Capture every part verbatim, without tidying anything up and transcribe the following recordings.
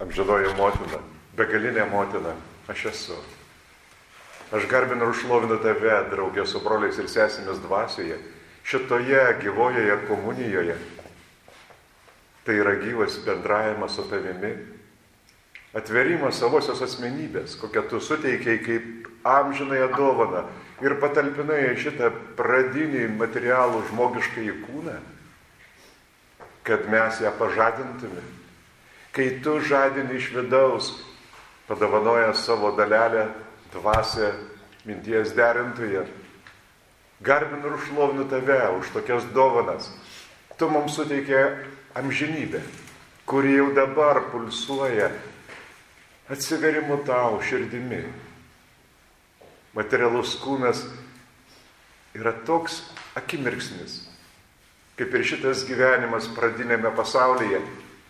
amžinoji motina, begalinė motina, aš esu. Aš garbinu ir šlovinu tave, draugė su broliais ir sesėmis dvasioje, šitoje gyvojoje komunijoje. Tai yra gyvas bendravimas su tavimi, atverimas savosios asmenybės, kokią tu suteikiai kaip amžinąją dovaną ir patalpinai šitą pradinį materialų žmogiškąjį kūną, kad mes ją pažadintume. Kai tu žadini iš vidaus, padavanoja savo dalelę, dvasią, minties derintoje, garbinu ir šlovinu tave už tokias dovanas. Tu mums suteikė amžinybę, kuri jau dabar pulsuoja atsiverimu tau širdimi. Materialus kūnas yra toks akimirksnis, kaip ir šitas gyvenimas pradinėme pasaulyje,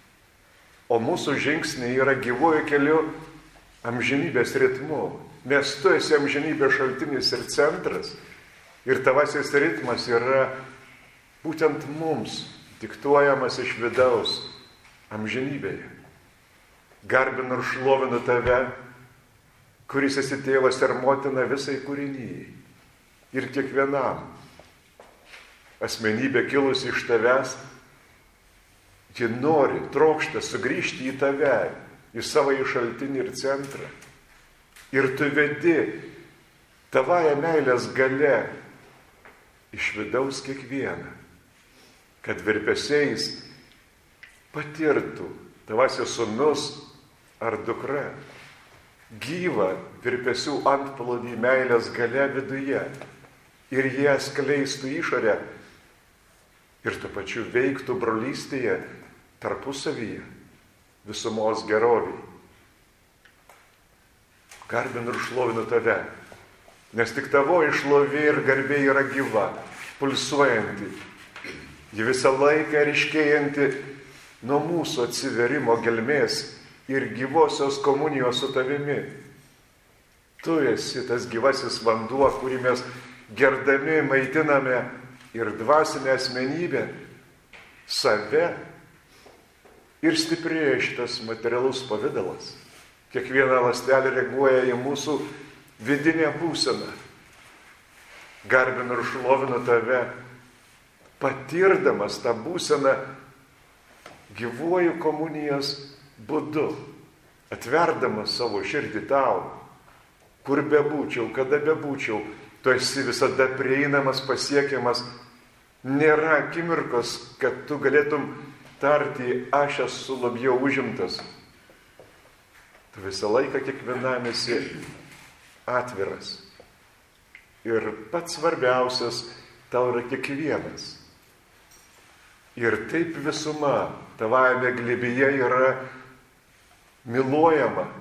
o mūsų žingsniai yra gyvuoju keliu amžinybės ritmu, nes tu esi amžinybės šaltinis ir centras, ir tavasis ritmas yra būtent mums diktuojamas iš vidaus amžinybėje. Garbinu ir šlovinu tave, kuris esi tėvas ir motina visai kūrinijai ir kiekvienam. Asmenybė kilusi iš tavęs, ji nori, trokšta sugrįžti į tave, į savo šaltinį ir centrą. Ir tu vedi tavąją meilės gale iš vidaus kiekvieną, kad virpesiais patirtų tavasis sūnus ar dukra gyvą virpesių antplodį meilės gale viduje ir jie skleistų išorę ir tuo pačiu veiktų brolystėje tarpusavyje visumos geroviai. Garbinu ir šlovinu tave, nes tik tavoji šlovė ir garbė yra gyva, pulsuojanti, ji visą laiką ryškėjanti nuo mūsų atsiverimo gelmės ir gyvosios komunijos su tavimi. Tu esi tas gyvasis vanduo, kurį mes gerdami maitiname ir dvasinę asmenybę, save, ir stiprėja šitas materialus pavidalas. Kiekviena ląstelė reaguoja į mūsų vidinę būseną. Garbinu ir šlovinu tave, patirdamas tą būseną gyvuoju komunijos būdu, atverdamas savo širdį tau, kur bebūčiau, kada bebūčiau, tu esi visada prieinamas, pasiekiamas. Nėra akimirkos, kad tu galėtum tarti, aš esu labiau užimtas. Tu visą laiką kiekvienam esi atviras. Ir pats svarbiausias tau yra kiekvienas. Ir taip visuma tavajame glėbyje yra myluojama.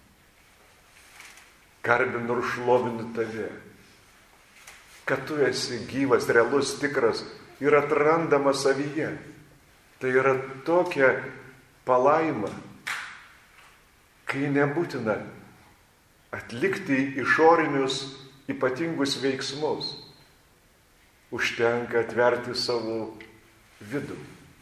Garbinu ir šlovinu tave, kad tu esi gyvas, realus, tikras ir atrandamas savyje. Tai yra tokia palaima, kai nebūtina atlikti išorinius ypatingus veiksmus. Užtenka atverti savo vidų,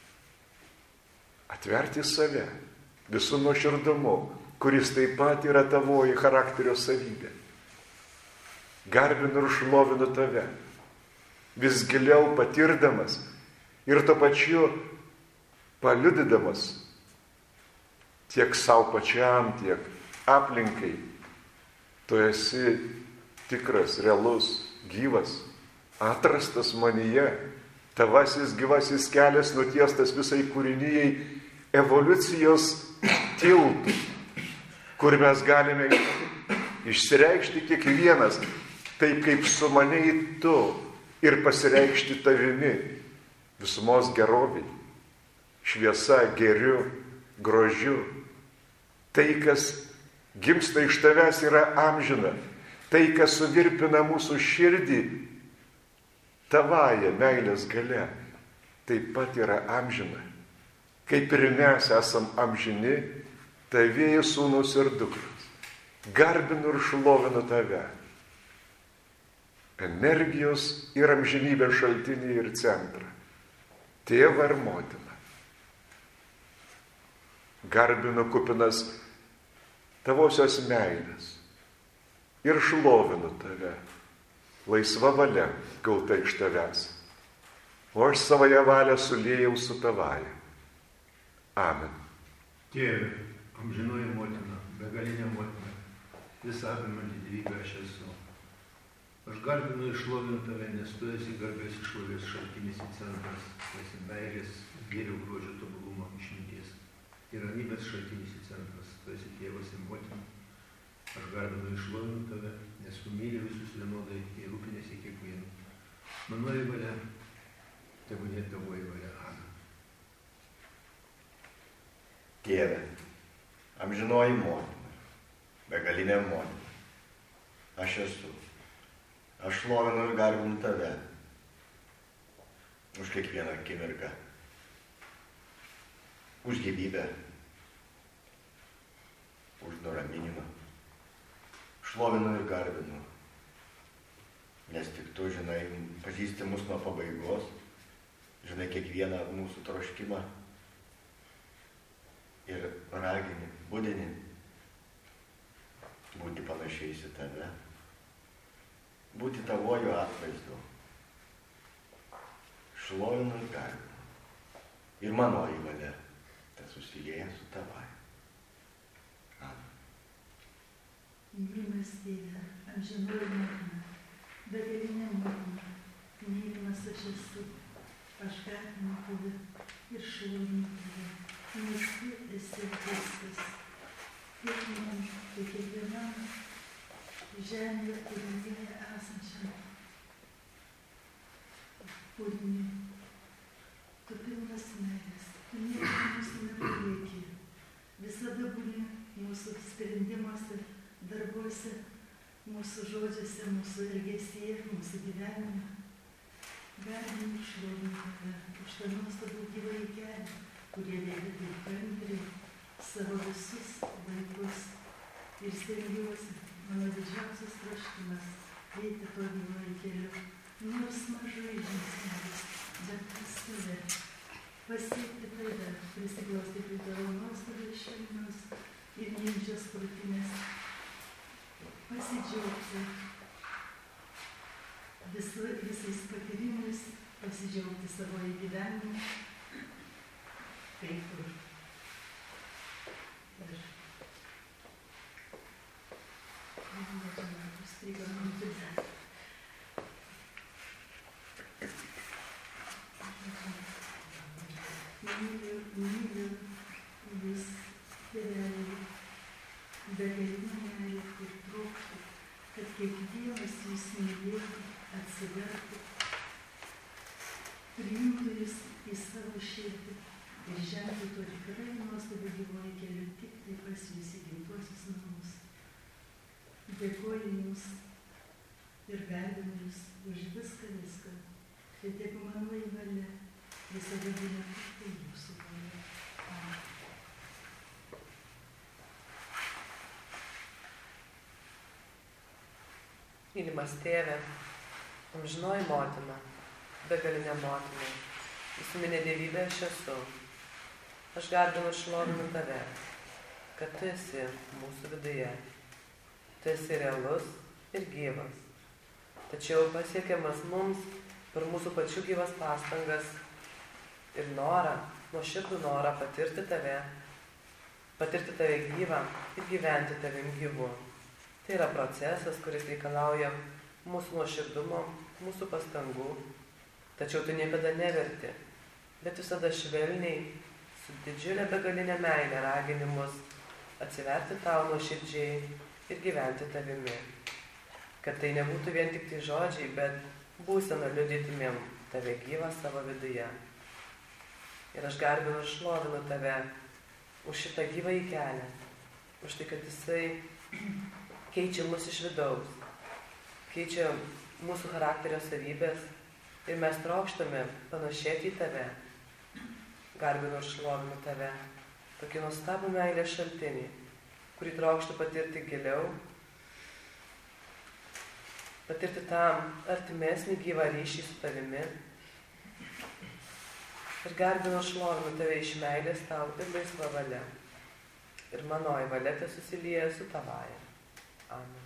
atverti save visų nuoširdumu, kuris taip pat yra tavoji charakterio savybė. Garbinu ir šlovinu tave, vis giliau patirdamas ir tuo pačiu paliudydamas tiek savo pačiam, tiek aplinkai. Tu esi tikras, realus, gyvas, atrastas manyje, tavasis gyvasis kelias nutiestas visai kūrinijai evoliucijos tiltų, kur mes galime išsireikšti kiekvienas, taip kaip sumanei tu ir pasireikšti tavimi visumos geroviai. Šviesa, gėriu, grožiu. Tai, kas gimsta iš tavęs, yra amžina. Tai, kas suvirpina mūsų širdį, tavąją meilės gale, taip pat yra amžina. Kaip ir mes esam amžini, tavieji sūnus ir dukros. Garbinu ir šlovinu tave. Energijos ir amžinybės šaltinį ir centrą. Tėvą ir motiną. garbinu kupinas tavosios meilės ir šlovinu tave, laisva valia gauta iš tavęs, o aš savoje valią suliejau su tavaja. Amen. Tėve, amžinoji motina, begalinė motina, visą apimanti gyvybę aš esu. Aš garbinu ir šlovinu tave, nes tu esi garbės ir šlovės šaltinis ir centras, tu esi meilės, gėrio, grožio, tobulumo, išminties ir ramybės šaltinis ir centras, tu esi tėvas ir motina. Aš garbinu ir šlovinu tave, nes tu myli visus vienodai ir rūpinėsi kiekvienu. Manoji valia, tebūnie tavoji valia. Amen. Tėve, amžinoji motina, begalinė motina, aš esu. Aš šlovinu ir garbinu tave už kiekvieną akimirką, už gyvybę, už nuraminimą. Šlovinu ir garbinu, nes tik tu žinai, pažįsti mus nuo pabaigos, žinai kiekvieną mūsų troškimą ir ragini, budini būti panašiais į tave, būti tavojo atvaizdu. Šlovinu ir garbinu. Ir manoji valia te susilieja su tavai. Amen. Mylimas Tėve, amžinoji motina, begalinė motina, mylimas aš esu. Aš garbinu tave ir šlovinu tave, nes tu esi viskas. Tiek man, tiek kiekvienam žemėje ir dangyje esančiam kūriniui. Tu pilnas meilės, tu niekada mūsų nepalieki. Visada būni mūsų sprendimuose, darbuose, mūsų žodžiuose, mūsų elgesyje, mūsų gyvenime. Garbinu ir šlovinu tave už tą nuostabų gyvąjį kelią, kurie veda taip kantriai savo visus vaikus. Ir stengiuosi, mano didžiausias troškimas, eiti tuo gyvąjį keliu, nors mažai žingsnelis, bet pas tave, pasiekti tave, prisiklausyti tavo nuostabios švelnios ir mylinčios krūtinės, pasidžiaugti vis, visais patyrimais, pasidžiaugti savo gyvenimu, kaip kur. Ir myliu, myliu vis tėveliai, begalinė meilė ir trokštų, kad kiekvienas jūs mylėtų, atsivertų, priimtų jūs į savo širdį ir žengtų to tikrai nuostabiai gyvuoju keliu tik tai pas jūs į gimtuosius namus. Dėkoju jums ir garbinu jūs už viską, viską. Ir tiek manoji valia visada būna tik tai jūsų valia. Amen. Mylimas Tėve, amžinoji motina, begalinė motina, visuminė dievybė aš esu. Aš garbinu ir šlovinu tave, kad tu esi mūsų viduje. Tu esi realus ir gyvas, tačiau pasiekiamas mums per mūsų pačių gyvas pastangas ir norą, nuoširdų norą patirti tave, patirti tave gyvą ir gyventi tavim gyvu. Tai yra procesas, kuris reikalauja mūsų nuoširdumo, mūsų pastangų, tačiau tu niekada neverti, bet visada švelniai, su didžiulė begalinė meilė raginimus atsiverti tau nuoširdžiai ir gyventi tavimi. Kad tai nebūtų vien tik tai žodžiai, bet būsena liudytumėm tave gyvą savo viduje. Ir aš garbinu ir šlovinu tave už šitą gyvąjį kelią, už tai, kad jisai keičia mus iš vidaus, keičia mūsų charakterio savybės ir mes trokštame panašėti į tave. Garbinu ir šlovinu tave, tokį nuostabų meilės šaltinį, kurį trokštų patirti giliau, patirti tam artimesnį gyvą ryšį su tavimi. Ir garbinu šlovinu tave iš meilės tau ir laisva valia. ir manoji valia te susilieja su tavaja. Amen.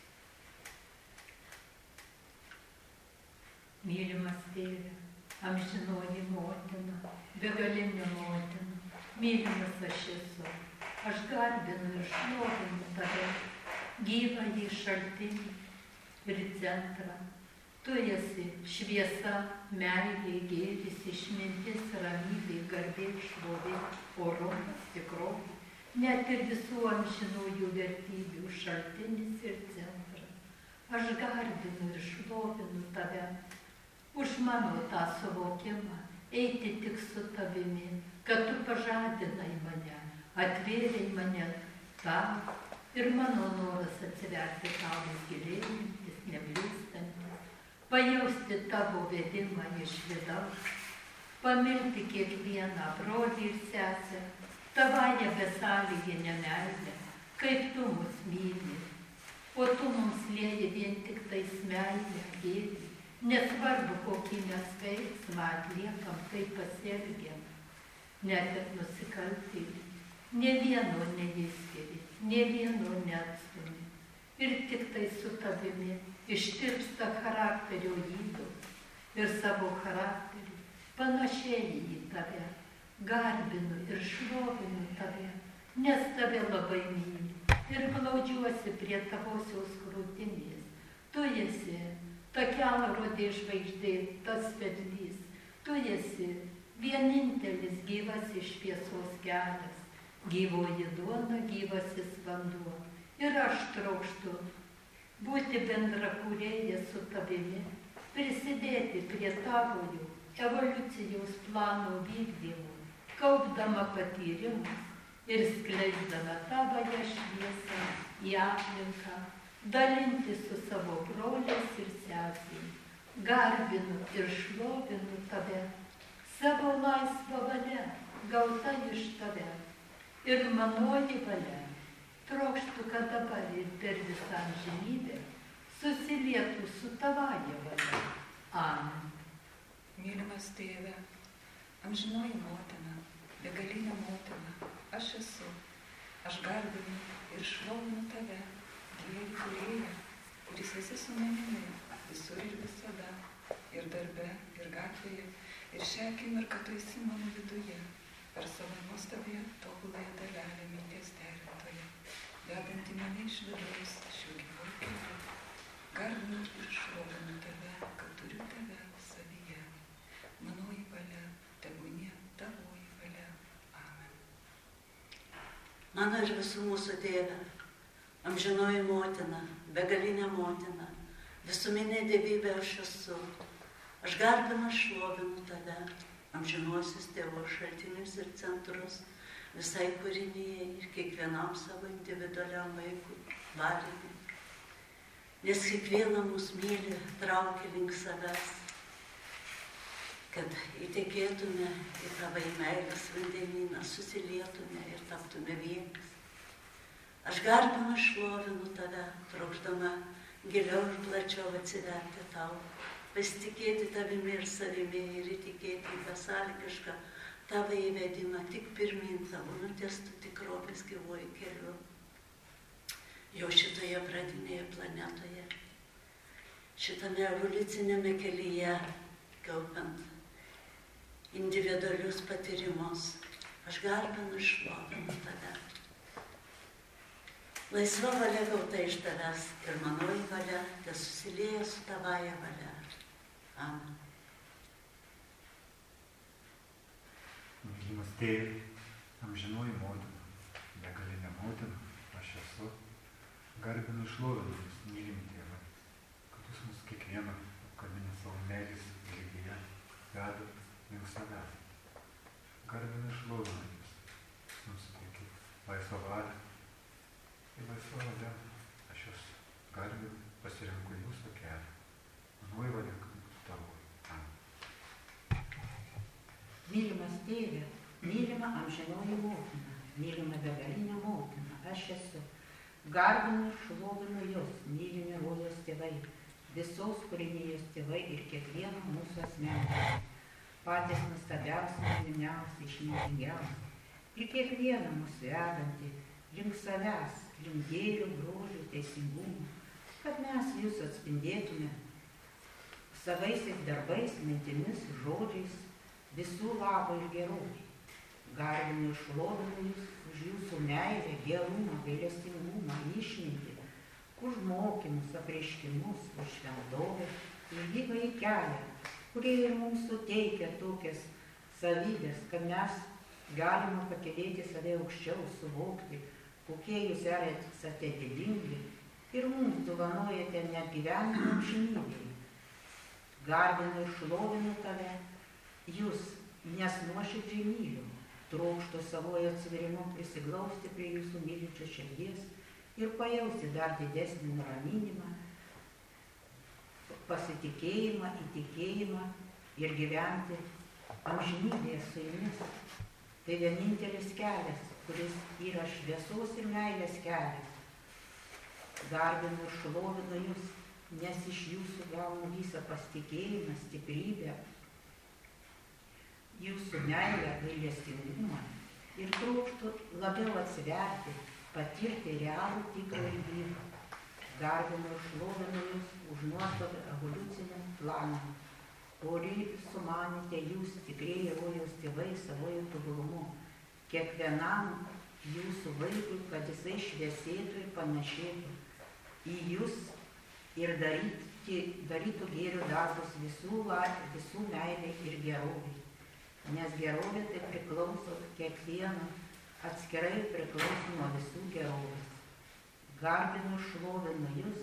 Mylimas tėve, amžinoji motina, begalinė motina, mylimas aš esu, aš garbinu ir šlovinu tave, gyvąjį šaltinį ir centrą. Tu esi šviesa, meilė, gėris, išmintis, ramybė, garbė, šlovė, orumas, tikrovė, net ir visų amžinųjų vertybių šaltinis ir centras. Aš garbinu ir šlovinu tave, už mano tą suvokimą, eiti tik su tavimi, kad tu pažadinai mane, atvėrei mane tau ir mano noras atsiverti tau gilėjantis, neblėstantis, pajausti tavo vedimą iš vidaus, pamilti kiekvieną brolį ir sesę, tavąją besąlyginę meilę, kaip tu mus myli, o tu mums lieji vien tik tais meilę, gėrį. Nesvarbu, kokį mes veiksmą atliekam, kaip pasielgiam, net ir nusikaltėlį, nė vieno neišskiri, nė vieno neatstumi. Ir tik tai su tavimi ištirpsta charakterio ydos ir savo charakterį panašiai į tave, garbinu ir šlovinu tave, nes tave labai myliu ir glaudžiuosi prie tavosios krūtinės. Tu esi ta kelrodė žvaigždė, tas vedlys, tu esi vienintelis gyvasis šviesos kelias, gyvoji duona, gyvasis vanduo. Ir aš trokštu būti bendrakūrėja su tavimi, prisidėti prie tavojo evoliucijos plano vykdymo, kaupdama patyrimus ir skleisdama tavąją šviesą į aplinką, dalinti su savo broliais ir sesėm, garbinu ir šlovinu tave, savo laisvą valią, gauta iš tave, ir manoji valia, trokštų, kad dabar ir per visą amžinybę susilietų su tavaja valia. Amen. Mylimas tėve, amžinoji motina, begalinė motina, aš esu, aš garbinu ir šlovinu tave, Dievų kūrėja, kuris esi su manimi visur ir visada, ir darbe, ir gatvėje, ir šią akimirką tu esi mano viduje, per savo nuostabėje tobuląją dalelę minties derintoje, vedantį mane iš vidaus šių gyvų kelių. Garbinu ir šlovinu tave, kad turiu tave savyje. Manoji valia, tebūnie tavoji valia. Amen. Mano ir visų mūsų tėve, amžinoji motina, begalinė motina, visuminė dievybė aš esu. Aš garbinu, šlovinu tave, amžinuosius tėvo šaltinius ir centrus, visai kūrinijai ir kiekvienam savo individualiam vaikui, valinį. Nes kiekvieną mus myli, traukia link savęs, kad įtekėtume į tavo meilės vandenyną, susilietume ir taptume vienis. Aš garbinu, šlovinu tave, trokšdama giliau ir plačiau atsiverti tau, pasitikėti tavimi ir savimi ir įtikėti į besąlygišką tavo įvedimą tik pirmyn tavo nutiestų tikrovės gyvuoju keliu. Jau šitoje pradinėje planetoje, šitame evoliucinėme kelyje, kaupiant individualius patyrimus, aš garbinu, šlovinu tave. Laisva valia gauta iš tavęs ir manoji valia te susilieja su tavaja valia. Amen. Mylimas tėve, amžinoji motina, begalinė motina, aš esu, garbinu ir šlovinu jūs, mylimi tėvai, kad jūs mus kiekvieną apkabinę savo meilės glėbyje veda link savęs. Garbinu ir šlovinu jūs, mums suteikė laisvą valią. Ir laisva valia, aš jūs garbinu, pasirenku jūsų kelią. Manoji valia, kad būtų tavo. Amen. Mylimas tėve, mylima amžinoji motina, mylima begalinė motina, aš esu. Garbinu ir šlovinu jūs, mylimi rojos tėvai, visos kūrinijos tėvai ir kiekvieno mūsų asmenybės. Patys nuostabiausi, mylimiausi, išmintingiausi. Ir kiekvieną mūsų vedantį link savęs, link gėrio, grožio, teisingumo, kad mes jūs atspindėtume savaisiais darbais, mintimis, žodžiais, visų labo ir gerovė. Garbinu ir šlovinu jūs už jūsų meilę, gerumą, gailestingumą, išmintį, už mokymus, apreiškimus, už šventovę, už gyvąjį kelią, kurie ir mums suteikia tokias savybės, kad mes galime pakelėti save aukščiau, suvokti, kokie jūs esate didingi ir mums dovanojate net gyvenimą amžinybėje. Garbinu ir šlovinu tave, jūs, nes nuoširdžiai myliu, trokštu savojo atsiverimu prisiglausti prie jūsų mylinčios širdies ir pajausti dar didesnį nuraminimą, pasitikėjimą, įtikėjimą ir gyventi amžinybėje su jumis. Tai vienintelis kelias, kuris yra šviesos ir meilės kelias. Garbinu ir šlovinu jūs, nes iš jūsų gaunu visą pasitikėjimą, stiprybę, jūsų meilę, gailestingumą ir trokštu labiau atsiverti, patirti realų, tikrą ir gyvą. Garbinu ir šlovinu jūs už nuostabą evoliucinį planą, kurį sumanėte jūs, tikrieji rojaus tėvai, savojo tobulumu, kiekvienam jūsų vaikui, kad jisai šviesėtų ir panašėtų į jūs ir daryti, darytų gėrio darbus visų, visų meilė ir gerovė. Nes gerovė tai priklauso kiekvieno, atskirai priklauso nuo visų gerovės. Garbinu ir šlovinu jūs,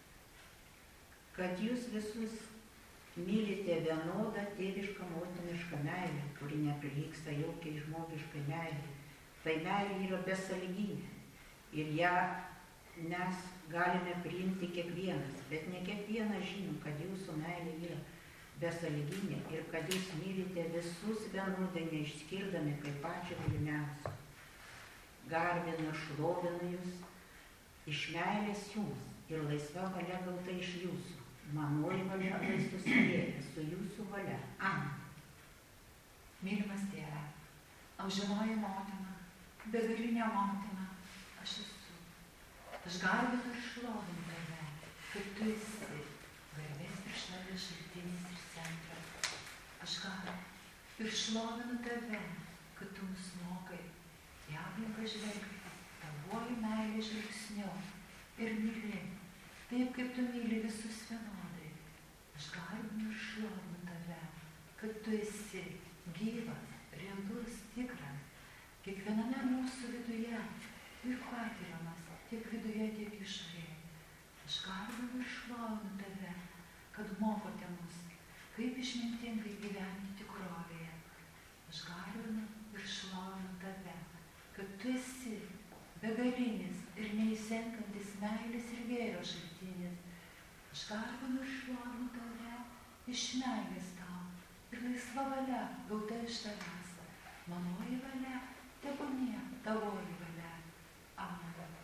kad jūs visus mylite vienodą tėvišką motinišką meilę, kuri neprilygsta jokiai žmogiškai meilė. Tai meilė yra besąlyginė ir ją mes galime priimti kiekvienas, bet ne kiekvienas žino, kad jūsų meilė yra besąlyginė ir kad jūs mylite visus vienodai, neišskirdami kaip pačią mylimiausią. Garbinu ir šlovinu jūs iš meilės jums ir laisva valia gauta iš jūsų. Manoji valia tai susidėja su jūsų valia. Amen. Mylimas tėve, amžinoji motina, begalinė motina, aš esu. Aš garbinu ir šlovinu tave, kad tu esi garbės ir šlovės šaltinis ir centras. Aš garbinu ir šlovinu tave, kad tu mus mokai į aplinką žvelgti, tavuoju meilė žvilgsniu ir myli, taip kaip tu myli visus vienodai. Aš garbinu ir šlovinu tave, kad tu esi gyvas, realus, tikras, kiekviename mūsų viduje ir patiriamas, tiek viduje, tiek išorėje. Aš garbinu ir šlovinu tave, kad mokote mus, kaip išmintingai gyventi tikrovėje. Aš garbinu ir šlovinu tave, kad tu esi begalinis ir neįsenkantis meilės ir gėrio šaltinis. Aš garbinu ir šlovinu tave iš meilės tau ir laisva valia gauta iš tavęs. Manoji valia, tebūnie tavoji valia. Amen.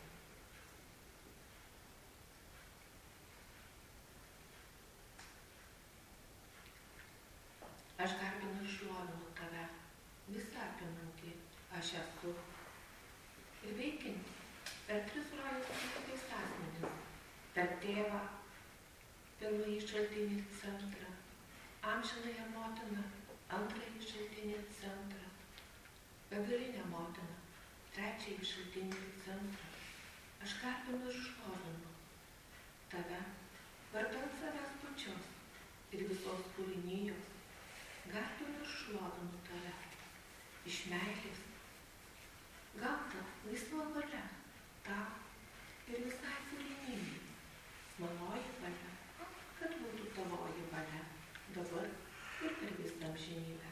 Aš garbinu ir šlovinu tave, visą apimantį aš esu ir veikianti per tris rojus kitais asmenis, per tėvą, pirmąjį šaltinį centrą, amžinąją motiną, antrąjį šaltinį centrą, begalinę motiną, trečiąjį šaltinį centrą. Aš garbinu ir šlovinu tave, vardan savęs pačios ir visos kūrinijos. Garbinu ir šlovinu tave iš meilės, gauta laisva valia tau ir visai kūrinijai. Manoji valia, kad būtų tavoji valia dabar ir per visą amžinybę.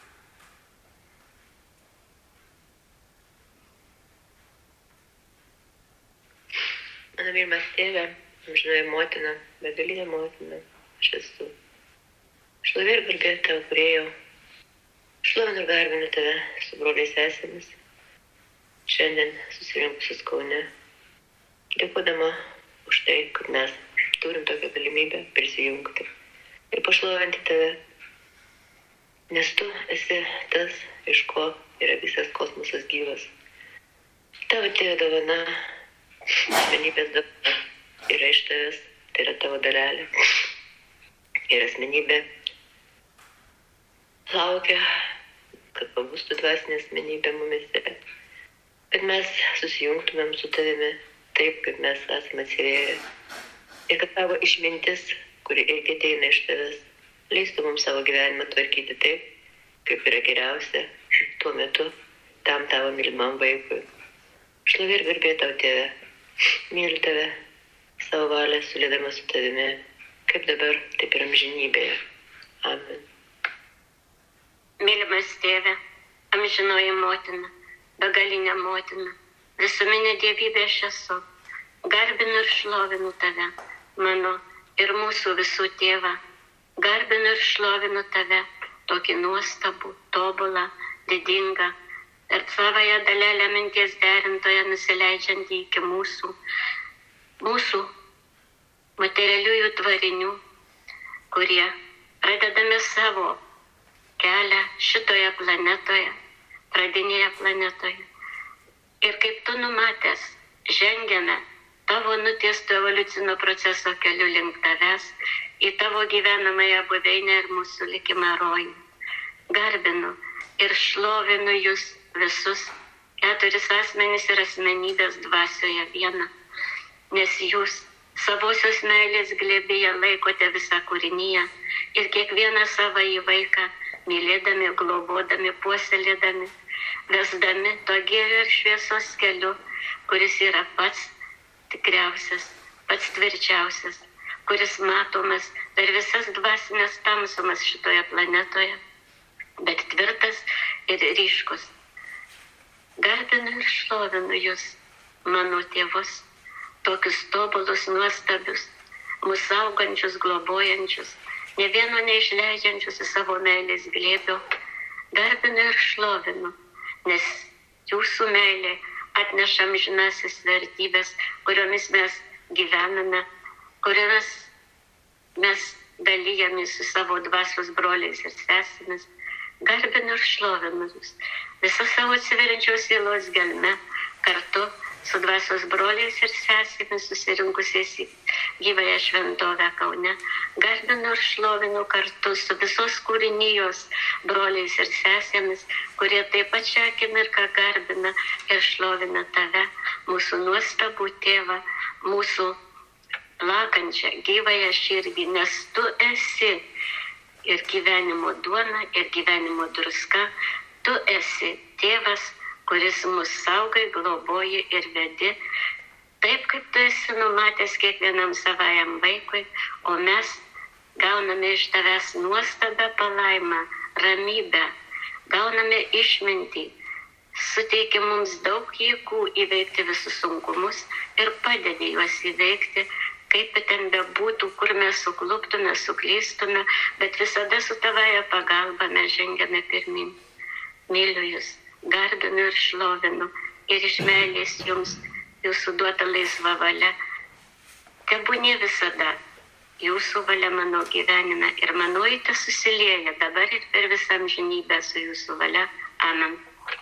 Mano mylimas tėve, amžinoji motina, begalinė motina, aš esu. Šlovė ir garbė tau, kūrėjau. Šlovinu ir garbinu tave su broliais sesėmis, šiandien susirinkusius Kaune, dėkodama už tai, kad mes turim tokią galimybę prisijungti ir pašlovinti tave, nes tu esi tas, iš ko yra visas kosmosas gyvas. Tavo Tėve dovana, asmenybės dovana yra iš tavęs, tai yra tavo dalelė. Ir asmenybė laukia, kad pabūstų dvasinė asmenybė mumise, kad mes susijungtumėm su tavimi taip, kaip mes esame atsivėrę. Ir kad tavo išmintis, kuri irgi ateina iš tavęs, leistų mums savo gyvenimą tvarkyti taip, kaip yra geriausia tuo metu tam tavo mylimam vaikui. Šlovė ir garbė tau, Tėve, myliu tave, savo valią sulėdama su tavimi, kaip dabar, taip ir amžinybėje. Amen. Mylimas Tėve, amžinoji motina, begalinė motina, visuminė dievybė aš esu, garbinu ir šlovinu tave, mano ir mūsų visų tėvą, garbinu ir šlovinu tave, tokį nuostabų, tobulą, didingą, ir savąją dalelę minties derintoje nusileidžiantį iki mūsų, mūsų materialiųjų tvarinių, kurie pradedame savo kelią šitoje planetoje, pradinėje planetoje. Ir kaip tu numatęs, žengiame tavo nutiesto evoliucinio proceso keliu link tavęs, į tavo gyvenamąją buveinę ir mūsų likimą rojų. Garbinu ir šlovinu jūs visus, keturis asmenys ir asmenybės dvasioje vieną, nes jūs savosios meilės glėbyje laikote visą kūrinyje ir kiekvieną savąjį vaiką, mylėdami, globodami, puoselėdami, vesdami to gėrio ir šviesos keliu, kuris yra pats tikriausias, pats tvirčiausias, kuris matomas per visas dvasinės tamsumas šitoje planetoje, bet tvirtas ir ryškus. Garbinu ir šlovinu jūs, mano tėvus, tokius tobulus, nuostabius, mus augančius, globojančius, ne vieno neišleidžiančius į savo meilės glėbio. Garbinu ir šlovinu, nes jūsų meilė atneša amžinasis vertybės, kuriomis mes gyvename, kuriomis mes dalyjamės su savo dvasios broliais ir sesėmis. Garbinu ir šlovinu jūs, visą savo atsiveriančios sielos gelme, kartu su dvasios broliais ir sesėmis susirinkusiais į gyvąją šventovę Kaune. Garbinu ir šlovinu kartu su visos kūrinijos broliais ir sesėmis, kurie taip pat šią akimirką garbina ir šlovina tave, mūsų nuostabų tėvą, mūsų plakančią gyvąją širdį, nes tu esi ir gyvenimo duona, ir gyvenimo druska, tu esi tėvas, kuris mus saugai, globoji ir vedi, taip kaip tu esi numatęs kiekvienam savajam vaikui, o mes gauname iš tavęs nuostabę palaimą, ramybę, gauname išmintį, suteiki mums daug jėgų įveikti visus sunkumus ir padedi juos įveikti, kaip ten bebūtų, kur mes sukluptume, suklystume, bet visada su tavaja pagalba mes žengiame pirmin. Myliu jūs, garbinu ir šlovinu, ir iš meilės jums, jūsų duota laisva valia. Tebūnie visada jūsų valia mano gyvenime ir manoji te susilieja dabar ir per visą amžinybę su jūsų valia. Amen.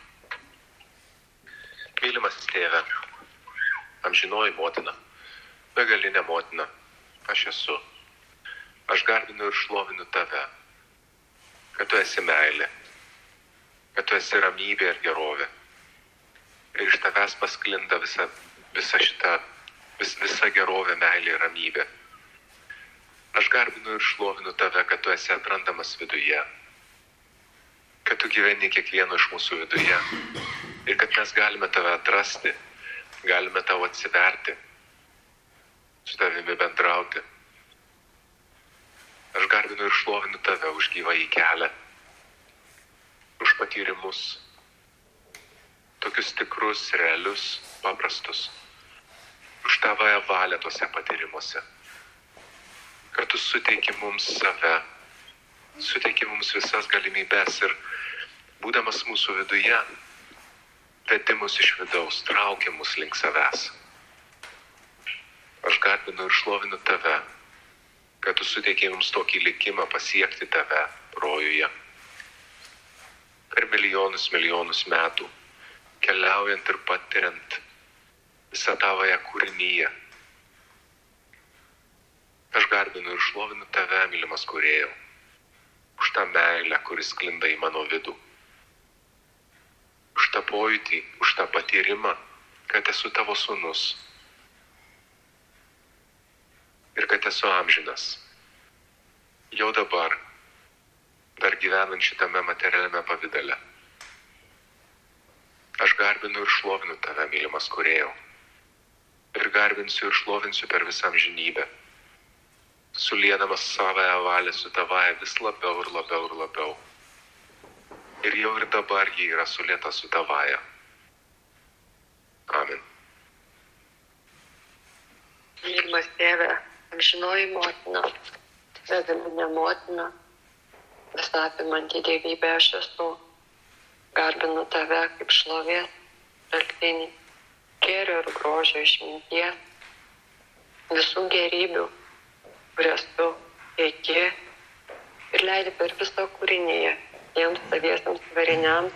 Mylimas Tėve, amžinoji motina, begalinė motina, aš esu. Aš garbinu ir šlovinu tave, kad tu esi meilė, kad tu esi ramybė ir gerovė. Ir iš tavęs pasklinda visa, visa šita, vis, visa gerovė, meilė ir ramybė. Aš garbinu ir šlovinu tave, kad tu esi atrandamas viduje, kad tu gyveni kiekvieno iš mūsų viduje ir kad mes galime tave atrasti, galime tau atsiverti, su tavimi bendrauti. Aš garbinu ir šlovinu tave už gyvąjį kelią, už patyrimus, tokius tikrus, realius, paprastus, už tavąją valią tose patyrimuose, kad tu suteiki mums save, suteiki mums visas galimybės ir būdamas mūsų viduje, vedi mus iš vidaus, traukia mus link savęs. Aš garbinu ir šlovinu tave, kad tu suteikei mums tokį likimą pasiekti tave rojuje. Per milijonus, milijonus metų, keliaujant ir patiriant visą tavąją kūrinyje. Aš garbinu ir šlovinu tave, mylimas kūrėjau, už tą meilę, kuris sklinda į mano vidų, už tą pojūtį, už tą patyrimą, kad esu tavo sūnus ir kad esu amžinas, jau dabar, dar gyvenant šitame materialiame pavydale. Aš garbinu ir šlovinu tave, mylimas kūrėjau, ir garbinsiu ir šlovinsiu per visą amžinybę, suliedamas savąją valią su tavąja vis labiau ir labiau ir labiau. Ir jau ir dabar ji yra sulieta su tavąja. Amen. Mylimas tėve, amžinoji motina, begalinė motina, visą apimanti dievybė aš esu, garbinu tave kaip šlovės, šaltinį, gėrio ir grožio išminties, visų gerybių, kurias tu teiki ir leidi per visą kūrinyje, tiems saviesiams variniams.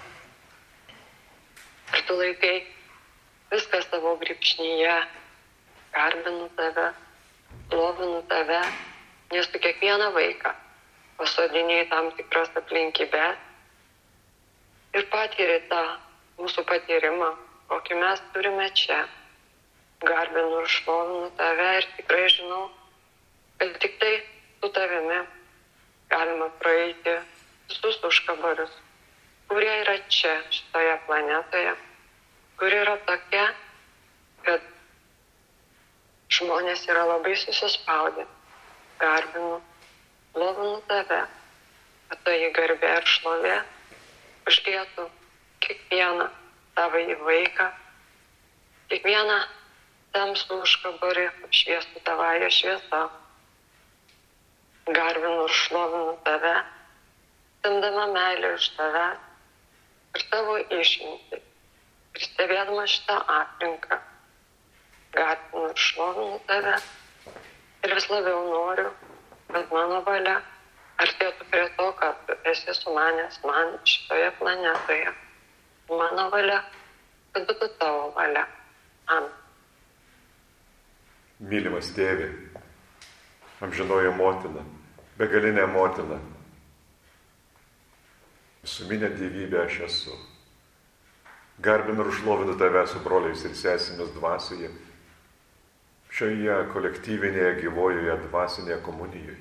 Ir tu laikai viską savo gripšnyje, garbinu tave, lovinu tave, nes tu kiekvieną vaiką pasodiniai tam tikras aplinkybės ir patyri tą mūsų patyrimą, kokį mes turime čia. Garbinu ir šlovinu tave ir tikrai žinau, kad tik tai su tavimi galima praeiti visus užkabarius, kurie yra čia, šitoje planetoje, kuri yra tokia, kad žmonės yra labai susispaudę. Garbinu, lovinu tave, kad tai garbė ir šlovė užlietų kiekvieną tavąjį vaiką, kiekvieną tamsų užkabarį apšviestų tavąją šviesą. Garbinu ir šlovinu tave, semdama meilę iš tave ir tavo išmintį, ir stebėdama šitą aplinką. Garbinu ir šlovinu tave ir vis labiau noriu, kad mano valia artėtų prie to, kad esi sumanęs man šitoje planetoje. Mano valia, kad būtų tavo valia. Amen. Mylimas tėve, amžinoji motina, begalinė motina, visuminė dievybė aš esu. Garbinu ir šlovinu tave su broliais ir sesėmis dvasioje, šioje kolektyvinėje gyvojoje dvasinėje komunijoje.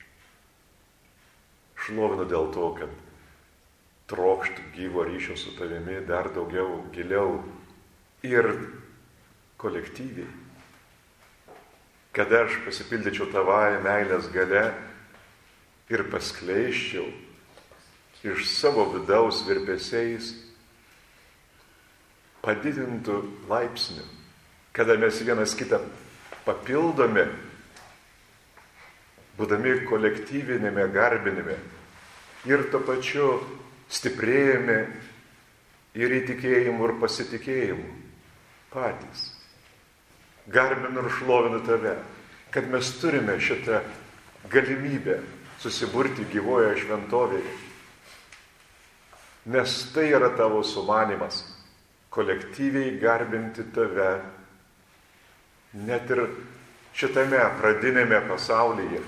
Šlovinu dėl to, kad trokštų gyvo ryšio su tavimi dar daugiau, giliau ir kolektyviai. Kad aš pasipildyčiau tavąją meilės gale ir paskleiščiau iš savo vidaus virpesiais padidintų laipsnių, kada mes vienas kitą papildome, būdami kolektyvinėme garbinime ir to pačiu stiprėjame ir įtikėjimu ir pasitikėjimu patys. Garbinu ir šlovinu tave, kad mes turime šitą galimybę susiburti gyvoje šventovėje, nes tai yra tavo sumanymas kolektyviai garbinti tave net ir šitame pradinėme pasaulyje,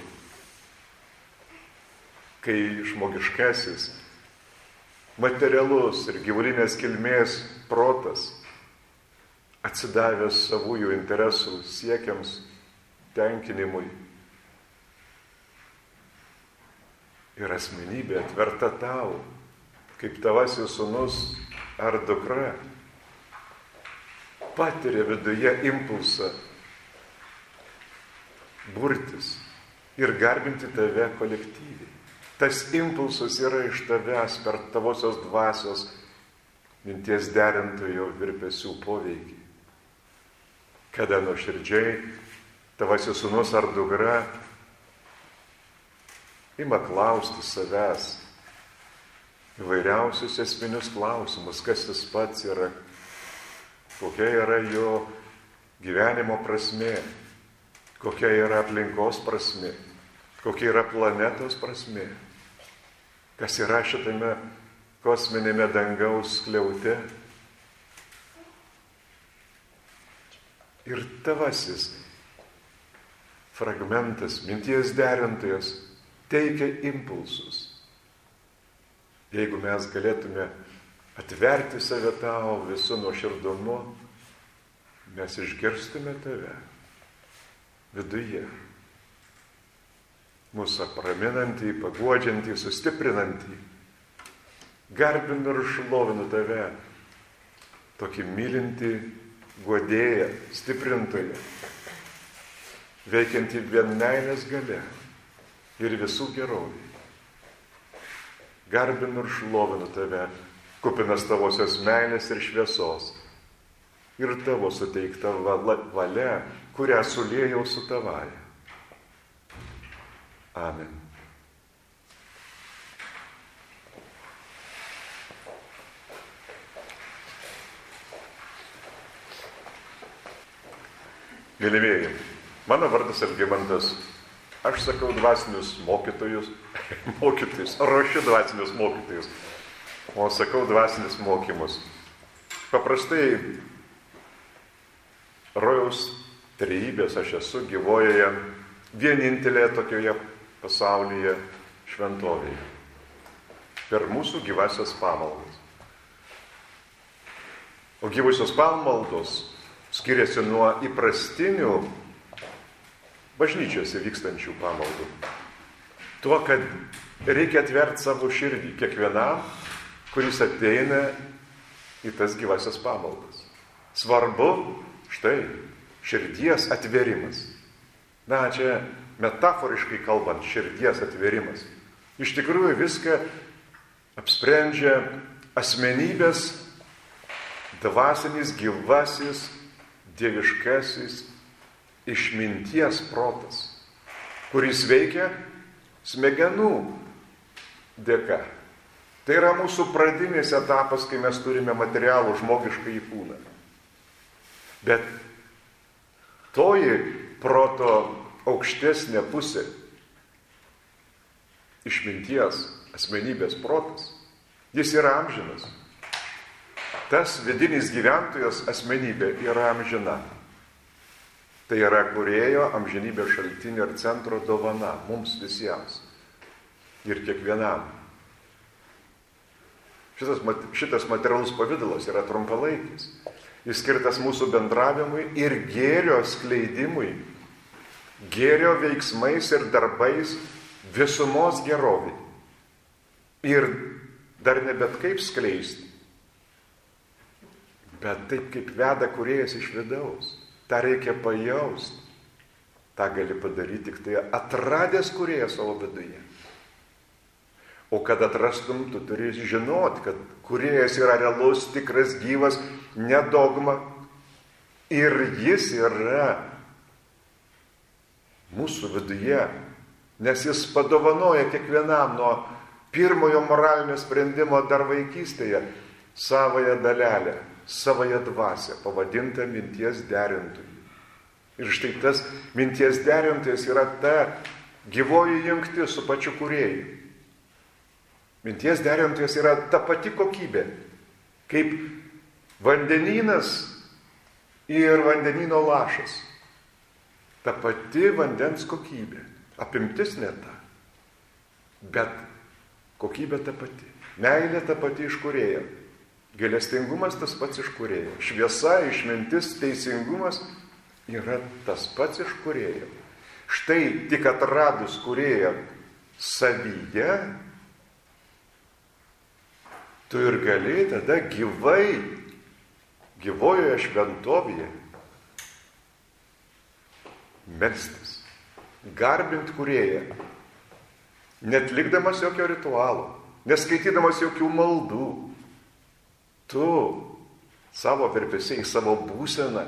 kai žmogiškasis, materialus ir gyvulinės kilmės protas, atsidavęs savųjų interesų siekiams, tenkinimui, ir asmenybė atverta tau, kaip tavasis sūnus ar dukra, patiria viduje impulsą burtis ir garbinti tave kolektyviai. Tas impulsas yra iš tavęs per tavosios dvasios minties derintojo virpesių poveikį. Kada nuoširdžiai tavasis sūnus ar dukra ima klausti savęs įvairiausius esminius klausimus, kas jis pats yra, kokia yra jo gyvenimo prasmė, kokia yra aplinkos prasmė, kokia yra planetos prasmė, kas yra šitame kosminėme dangaus skliaute. Ir tavasis fragmentas, minties derintojas, teikia impulsus. Jeigu mes galėtume atverti save tau visų nuoširdumu, mes išgirstume tave viduje. Mūsų apraminantį, paguodžiantį, sustiprinantį. Garbinu ir šlovinu tave, tokį mylintį guodėją, stiprintoją, veikiantį vien meilės galia ir visų gerovė. Garbinu ir šlovinu tave, kupinas tavosios meilės ir šviesos, ir tavo suteikta valia, kurią suliejau su tavaja. Amen. Mylimieji, mano vardas Algimantas. Aš sakau dvasinius mokytojus, mokytojus, ruošiu dvasinius mokytojus, o sakau dvasinius mokymus. Paprastai rojaus trejybės aš esu gyvojoje, vienintelėje tokioje pasaulyje šventovėje. Per mūsų gyvasios pamaldas. O gyvosios pamaldos skiriasi nuo įprastinių bažnyčiose vykstančių pamaldų. Tuo, kad reikia atverti savo širdį kiekvienam, kuris ateina į tas gyvasias pamaldas. Svarbu, štai, širdies atverimas. Na, čia metaforiškai kalbant, širdies atverimas. Iš tikrųjų viską apsprendžia asmenybės, dvasinis, gyvasis, dieviškasis išminties protas, kuris veikia smegenų dėka. Tai yra mūsų pradinis etapas, kai mes turime materialų žmogišką į kūną. Bet toji proto aukštesnė pusė, išminties, asmenybės protas, jis yra amžinas. Tas vidinis gyventojas asmenybė yra amžina. Tai yra kūrėjo amžinybės šaltinio ir centro dovana mums visiems ir kiekvienam. Šitas, šitas materialus pavidalas yra trumpalaikis. Jis skirtas mūsų bendravimui ir gėrio skleidimui, gėrio veiksmais ir darbais visumos gerovai. Ir dar ne bet kaip skleisti, bet taip kaip veda kūrėjas iš vidaus. Ta reikia pajausti. Ta gali padaryti tik tai atradęs kūrėją savo viduje. O kad atrastum, tu turi žinoti, kad kūrėjas yra realus, tikras, gyvas, ne dogma. Ir jis yra mūsų viduje, nes jis padovanoja kiekvienam nuo pirmojo moralinio sprendimo dar vaikystėje savąją dalelę, savąją dvasią, pavadintą minties derintojų. Ir štai tas minties derintojas yra ta gyvoji jungtis su pačiu kūrėju. Minties derintojas yra ta pati kokybė, kaip vandenynas ir vandenyno lašas. Ta pati vandens kokybė. Apimtis ne ta, bet kokybė ta pati. Meilė ta pati iš kūrėjo. Gailestingumas tas pats iš kūrėjo. Šviesa, išmintis, teisingumas yra tas pats iš kūrėjo. Štai tik atradus kūrėją savyje, tu ir gali tada gyvai, gyvojoje šventovėje melstis, garbint kūrėją, netlikdamas jokio ritualo, neskaitydamas jokių maldų. Tu savo virpesiai, savo būseną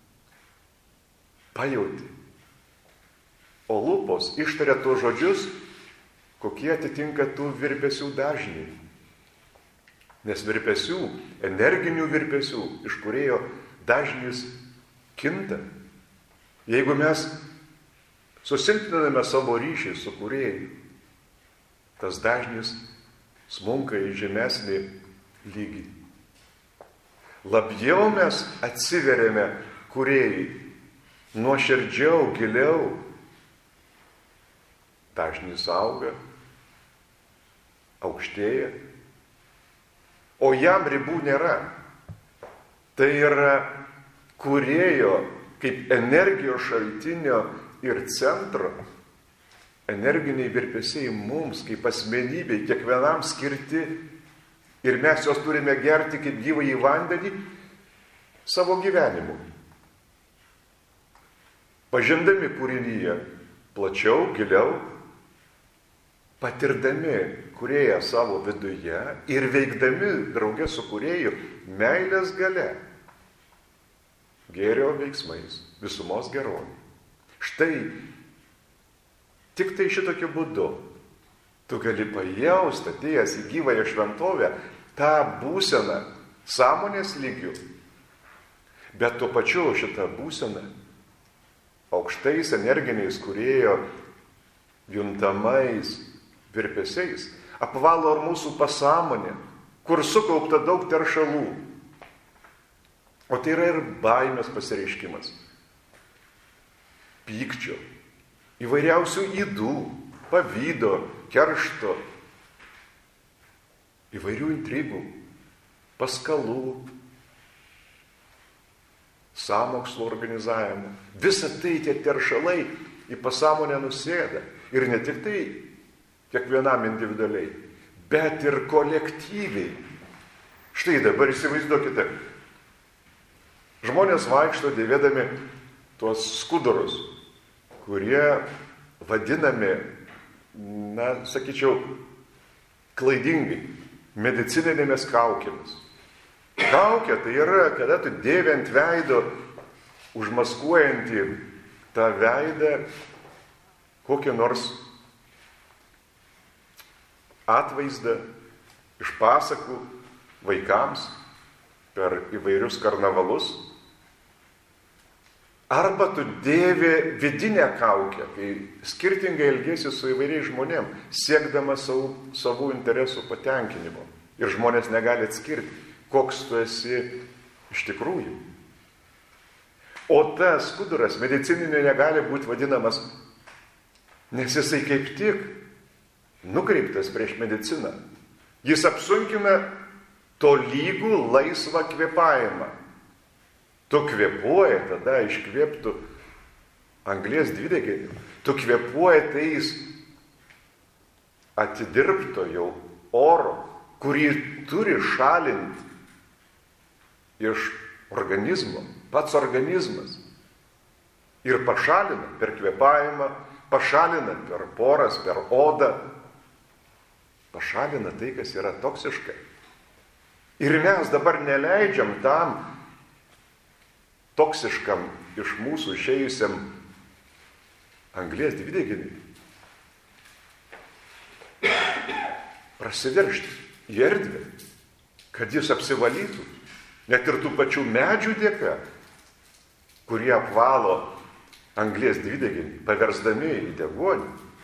pajauti. O lūpos ištaria tuos žodžius, kokie atitinka tų virpesių dažnį. Nes virpesių, energinių virpesių, iš kūrėjo dažnis kinta. Jeigu mes susilpniname savo ryšį su kūrėju, tas dažnis smunka į žemesnį lygį. Labiau mes atsiveriame kūrėjai nuoširdžiau, giliau, dažnis auga, aukštėja, o jam ribų nėra. Tai yra kūrėjo kaip energijos šaltinio ir centro, energiniai virpesiai mums kaip asmenybei, kiekvienam skirti ir mes juos turime gerti kaip gyvąjį vandenį savo gyvenimu. Pažindami kūrinyje plačiau, giliau, patirdami kūrėją savo viduje ir veikdami draugė su kūrėju meilės gale, gėrio veiksmais, visumos gerovė. Štai tik tai šitokiu būdu tu gali pajausti, atėjęs į gyvąją šventovę, tą būseną sąmonės lygių, bet tuo pačiu šitą būseną aukštais energiniais kūrėjo juntamais virpesiais apvalo ir mūsų pasąmonę, kur sukaupta daug teršalų. O tai yra ir baimės pasireiškimas, pykčio, įvairiausių ydų, pavydo, keršto, įvairių intrigų, paskalų, sąmokslo organizavimo. Visa tai tie teršalai į pasąmonę nusėda. Ir ne tik tai kiekvienam individualiai, bet ir kolektyviai. Štai dabar įsivaizduokite, žmonės vaikšto dėvėdami tuos skudurus, kurie vadinami, na, sakyčiau, klaidingai, medicininėmis kaukėmis. Kaukė tai yra, kada tu dėvi ant veido, užmaskuojantį tą veidą kokį nors atvaizdą iš pasakų vaikams per įvairius karnavalus. Arba tu dėvi vidinę kaukę, kai skirtingai elgiesi su įvairiais žmonėm, siekdamas savų, savų interesų patenkinimo. Ir žmonės negali atskirti, koks tu esi iš tikrųjų. O tas skuduras medicininė negali būti vadinamas, nes jisai kaip tik nukreiptas prieš mediciną. Jis apsunkina tolygų laisvą kvėpavimą. Tu kvėpuoji, tada iškvėptų anglies dvideginį. Tu kvėpuoji tais atidirbto jau oro, kurį turi šalinti iš organizmo, pats organizmas. Ir pašalina per kvėpavimą, pašalina per poras, per odą, pašalina tai, kas yra toksiška. Ir mes dabar neleidžiam tam toksiškam iš mūsų išėjusiam anglies dvideginiui prasiveržti į erdvę, kad jis apsivalytų, net ir tų pačių medžių dėka, kurie apvalo anglies dvideginį, paversdami į deguonį.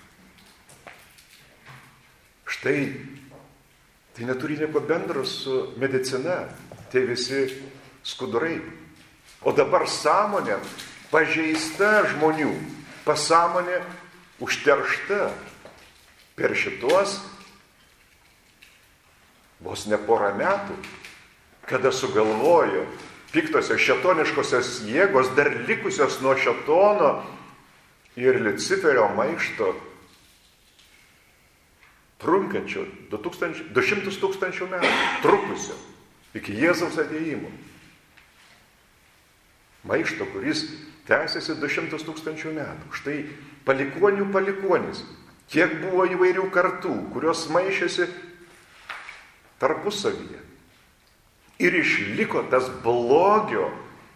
Štai tai neturi nieko bendro su medicina, tai visi skudurai. O dabar sąmonė pažeista žmonių, pasąmonė užteršta per šitos vos ne porą metų, kada sugalvojo piktosios šėtoniškosios jėgos, dar likusios nuo šėtono ir Liuciferio maišto, trunkančio du šimtus tūkstančių metų, trukusio iki Jėzaus atėjimo. Maišto, kuris tęsiasi du šimtus tūkstančių metų. Štai palikonių palikonis, kiek buvo įvairių kartų, kurios maišėsi tarpusavyje. Ir išliko tas blogio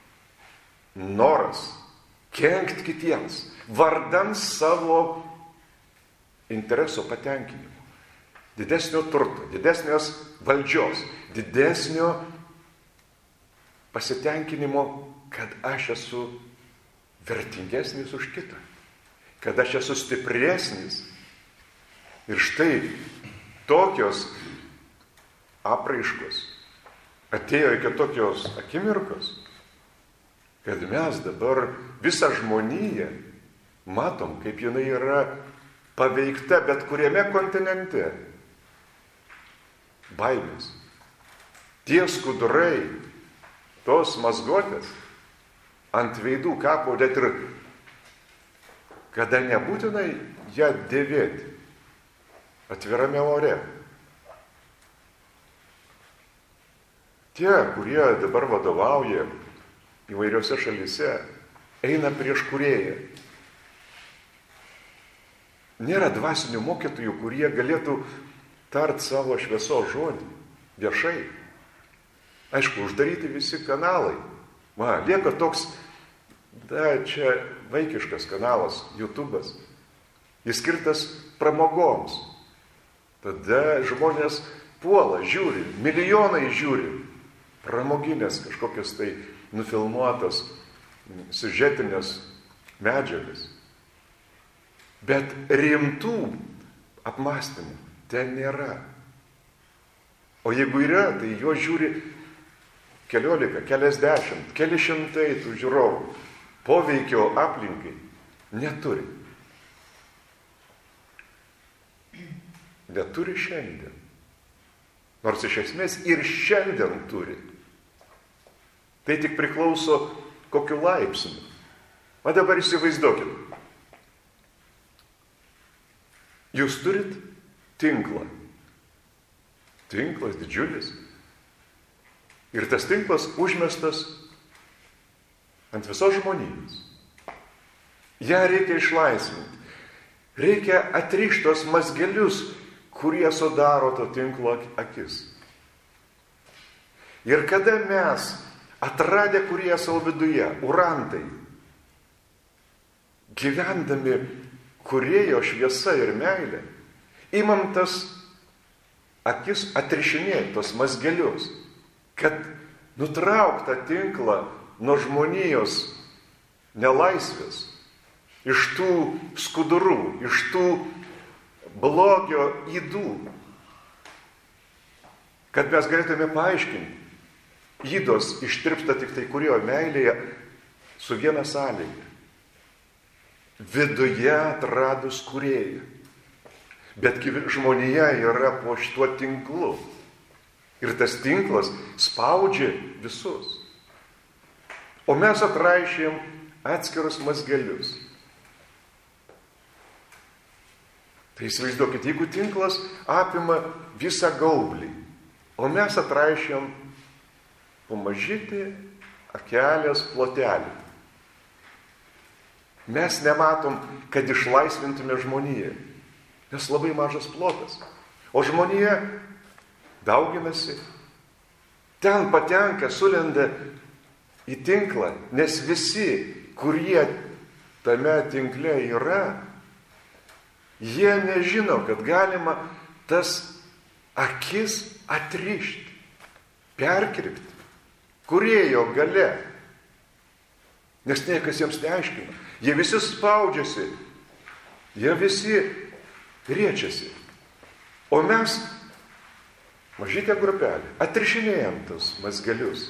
noras kenkt kitiems, vardan savo intereso patenkinimo. Didesnio turto, didesnios valdžios, didesnio pasitenkinimo, kad aš esu vertingesnis už kitą, kad aš esu stipresnis. Ir štai tokios apraiškos atėjo iki tokios akimirkos, kad mes dabar visą žmoniją matom, kaip jinai yra paveikta bet kuriame kontinente. Baimės. Tie skudurai, tos mazgotės ant veidų kapo, net ir kada nebūtinai ją dėvėti atvirame ore. Tie, kurie dabar vadovauja įvairiose šalyse, eina prieš kūrėją. Nėra dvasinių mokytojų, kurie galėtų tart savo šviesos žodį viešai. Aišku, uždaryti visi kanalai. Va, lieka toks, da, čia vaikiškas kanalas, YouTube'as. Jis skirtas pramogoms. Tada žmonės puola, žiūri, milijonai žiūri. Pramoginės kažkokias tai nufilmuotas siužetinės medžiagas. Bet rimtų apmąstymų ten nėra. O jeigu yra, tai jo žiūri keliolika, keliasdešimt, keli šimtai tų žiūrovų. Poveikio aplinkai neturi. Neturi šiandien. Nors iš esmės ir šiandien turi. Tai tik priklauso kokiu laipsniu. O dabar įsivaizduokit. Jūs turit tinklą. Tinklas didžiulis. Ir tas tinklas užmestas ant visos žmonijos. Ja reikia išlaisvinti. Reikia atrišti tos mazgelius, kurie sudaro to tinklo akis. Ir kada mes, atradę kurie savo viduje, urantai, gyvendami kurėjo šviesa ir meilė, imam tas akis atrišinėti, tos mazgelius, kad nutraukt tą tinklą nuo žmonijos nelaisvės, iš tų skudurų, iš tų blogio ydų, kad mes galėtume paaiškinti, ydos ištirpsta tik tai kurio meilėje su viena sąlyga. Viduje atradus kūrėją. Bet žmonija yra po šituo tinklu. Ir tas tinklas spaudžia visus. O mes atraišėm atskirus mazgelius. Tai įsivaizduokit, jeigu tinklas apima visą gaublį, o mes atraišėm pamažyti akelės plotelį. Mes nematom, kad išlaisvintume žmoniją, nes labai mažas plotas. O žmonija dauginasi, ten patenka, sulenda į tinklą, nes visi, kurie tame tinkle yra, jie nežino, kad galima tas akis atrišti, perkirpti, kūrėjo gale. Nes niekas jiems neaiškina. Jie visi spaudžiasi, jie visi riečiasi. O mes, mažytė grupelė, atrišinėjom tos mazgelius.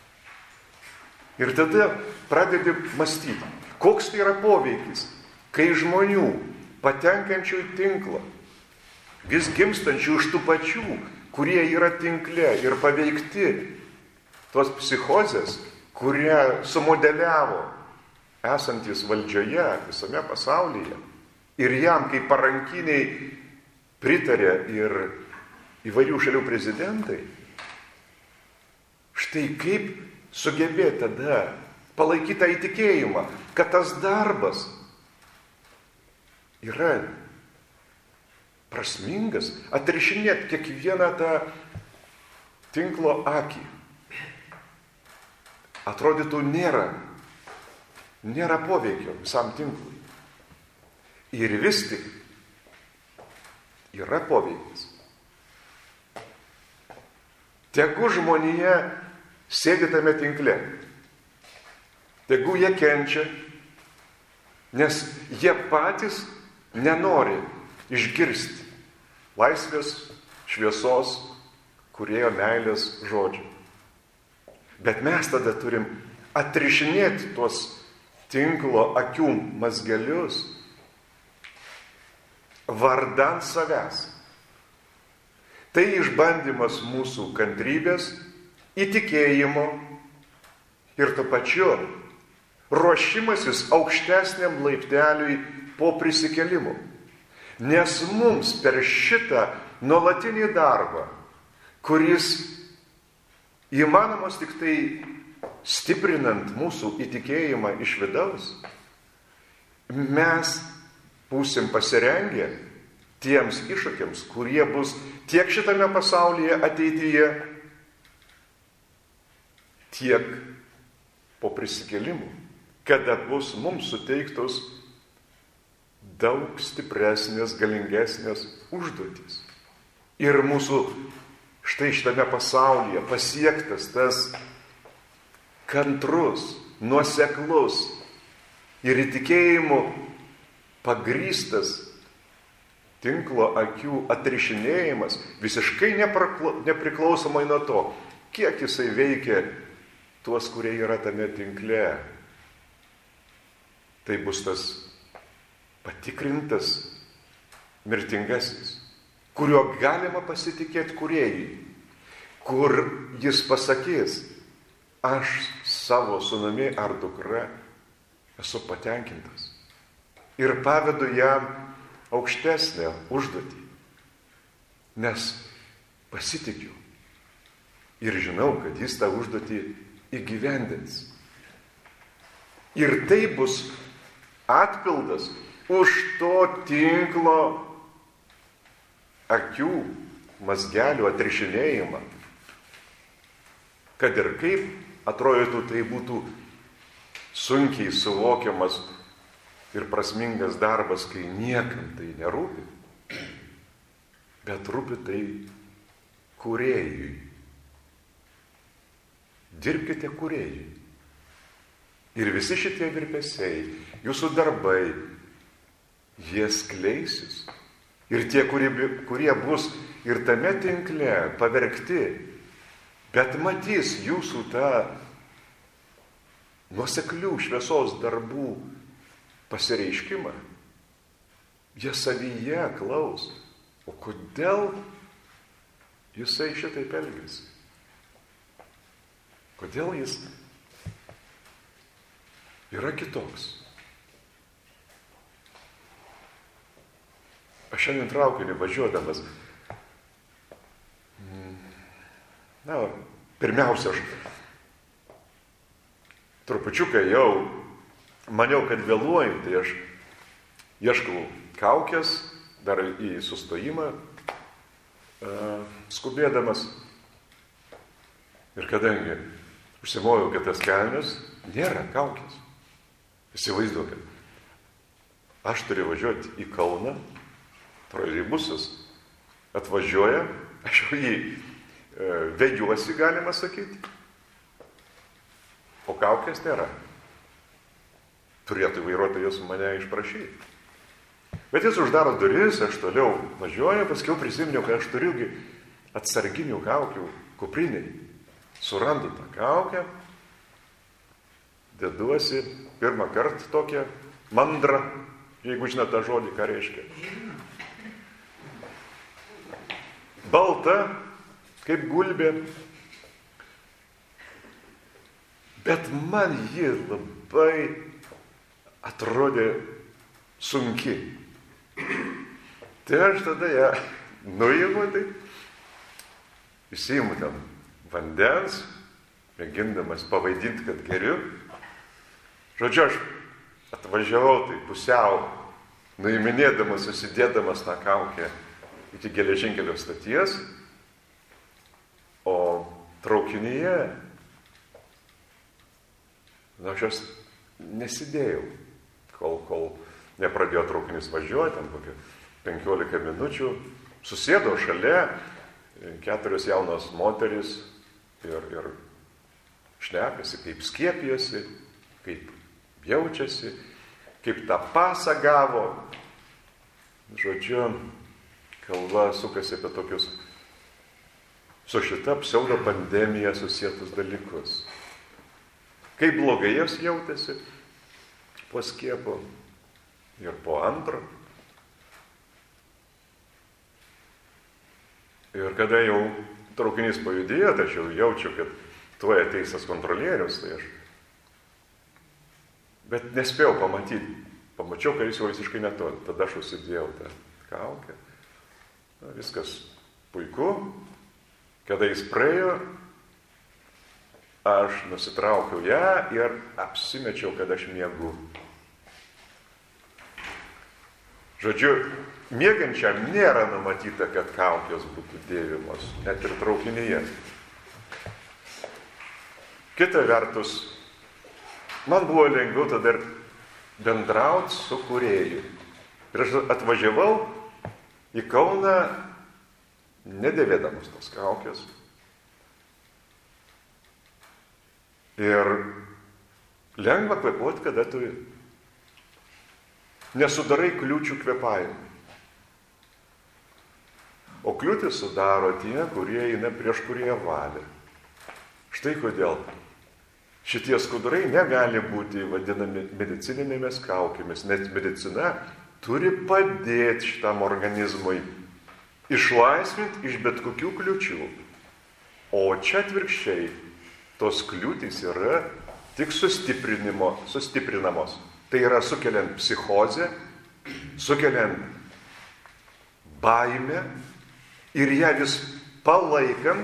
Ir tada pradedi mąstyti, koks tai yra poveikis, kai žmonių patenkančių į tinklą, vis gimstančių iš tų pačių, kurie yra tinkle ir paveikti tos psichozės, kurie sumodeliavo esantis valdžioje visame pasaulyje ir jam kaip parankiniai pritarė ir įvairių šalių prezidentai. Štai kaip sugebėti tada palaikyti tą įtikėjimą, kad tas darbas yra prasmingas, atrišinėti kiekvieną tą tinklo akį. Atrodytų nėra, nėra poveikio visam tinklui. Ir vis tik yra poveikis. Tegu žmonija sėdi tame tinkle, tegu jie kenčia, nes jie patys nenori išgirsti laisvės, šviesos, kūrėjo meilės žodžių. Bet mes tada turim atrišinėti tuos tinklo akių mazgelius vardan savęs. Tai išbandymas mūsų kantrybės, įtikėjimo ir tuo pačiu ruošimasis aukštesniam laipteliui po prisikėlimo. Nes mums per šitą nuolatinį darbą, kuris įmanomas tik tai stiprinant mūsų įtikėjimą iš vidaus, mes būsim pasirengę tiems iššūkiams, kurie bus tiek šitame pasaulyje ateityje, tiek po prisikėlimų, kada bus mums suteiktos daug stipresnės, galingesnės užduotys. Ir mūsų štai šitame pasaulyje pasiektas tas kantrus, nuoseklus ir įtikėjimu pagrįstas tinklo akių atrišinėjimas visiškai nepriklausomai nuo to, kiek jisai veikia tuos, kurie yra tame tinkle. Tai bus tas patikrintas mirtingasis, kuriuo galima pasitikėti kūrėjui, kur jis pasakys, aš savo sūnumi ar dukra esu patenkintas ir pavedu jam aukštesnę užduotį, nes pasitikiu ir žinau, kad jis tą užduotį įgyvendins. Ir tai bus atpildas už to tinklo akių mazgelių atrišinėjimą. Kad ir kaip atrodytų, tai būtų sunkiai suvokiamas ir prasmingas darbas, kai niekam tai nerūpi, bet rūpi tai kūrėjui. Dirbkite kūrėjui. Ir visi šitie virpesiai, jūsų darbai, jie skleisis. Ir tie, kurie, kurie bus ir tame tinkle pavergti, bet matys jūsų tą nuoseklių šviesos darbų pasireiškimą, jie savyje klaus, o kodėl jisai šitaip elgiasi? Kodėl jis yra kitoks? Aš šiandien traukinį važiuodamas, na, pirmiausia, aš trupučiuką jau maniau, kad vėluoju, tai aš ieškau kaukės, dar į sustojimą uh, skubėdamas. Ir kadangi užsimojau, kad tas kelnes nėra kaukės. Įsivaizduokit, aš turiu važiuoti į Kauną, troleibusas atvažiuoja, aš jau jį uh, vegiuosi, galima sakyti, o kaukės nėra. Turėtų vairuotojas mane išprašyti. Bet jis uždaro duris, aš toliau važiuoju, paskiau prisiminiau, kad aš turiu atsarginių kaukių kupriniai. Surandu tą kaukę, deduosi pirmą kartą tokią mandrą, jeigu žinot tą žodį, ką reiškia. Balta, kaip gulbė, bet man ji labai atrodė sunki. Tai aš tada ją nuimu, tai įsiimu ten vandens, mėgindamas pavaidinti, kad geriu. Žodžiu, aš atvažiavau tai pusiau, nuiminėdamas, susidėdamas tą kaukę iki geležinkelio stoties, o traukinyje, na, aš jos nesidėjau. Kol, kol nepradėjo traukinys važiuoti, ten kokią penkiolika minučių, susėdo šalia keturios jaunos moterys ir, ir šnekasi, kaip skiepijasi, kaip jaučiasi, kaip tą pasą gavo. Žodžiu, kalba sukasi apie tokius su šita pseudo pandemija susietus dalykus. kaip blogai jos jautėsi po skiepo ir po antro. Ir kada jau traukinys pajudėjo, tačiau jaučiu, kad tuoj ateis tas kontrolierius, tai aš. Bet nespėjau pamatyti. Pamačiau, kad jis jau visiškai netoli. Tada aš užsidėjau tą kaukę. Na, viskas puiku. Kada jis praėjo, aš nusitraukiau ją ir apsimečiau, kad aš miegu. Žodžiu, miegančiam nėra numatyta, kad kaukės būtų dėvimos, net ir traukinyje. Kita vertus, man buvo lengviau tada ir bendrauti su kūrėju. Ir aš atvažiavau į Kauną nedėvėdamas tos kaukės. Ir lengva kvėpuoti, kada tu nesudarai kliūčių kvėpavimui. O kliūtis sudaro tie, kurie eina prieš kurie valia. Štai kodėl šitie skudurai negali būti vadinami medicininėmis kaukėmis, nes medicina turi padėti šitam organizmui išlaisvinti iš bet kokių kliūčių. O čia atvirkščiai, tos kliūtys yra tik sustiprinamos. Tai yra sukeliant psichozę, sukeliant baimę ir ją vis palaikant,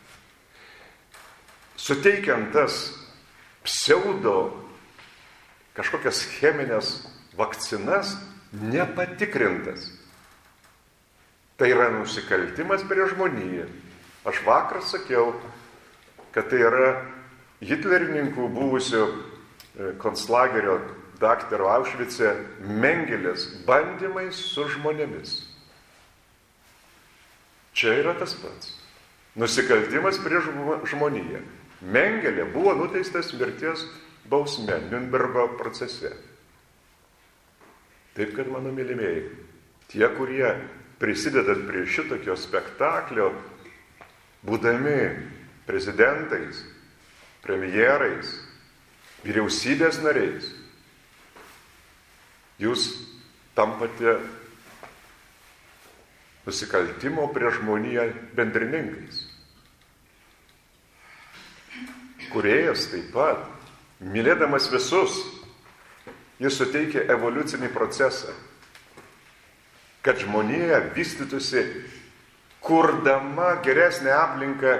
suteikiant tas pseudo kažkokias cheminės vakcinas nepatikrintas. Tai yra nusikaltimas prieš žmoniją. Aš vakar sakiau, kad tai yra hitlerininkų buvusių konclagerio daktaro Aušvice Mengelės bandymai su žmonėmis. Čia yra tas pats. Nusikaltimas prieš žmoniją. Mengelė buvo nuteistas mirties bausme Niurnbergo procese. Taip kad, mano mylimieji, tie, kurie prisidedat prie šitokio spektaklio, būdami prezidentais, premjerais, vyriausybės nariais, jūs tampate nusikaltimo prieš žmoniją bendrininkais. Kūrėjas taip pat, mylėdamas visus, jis suteikia evoliucinį procesą, kad žmonija vystytųsi, kurdama geresnę aplinką,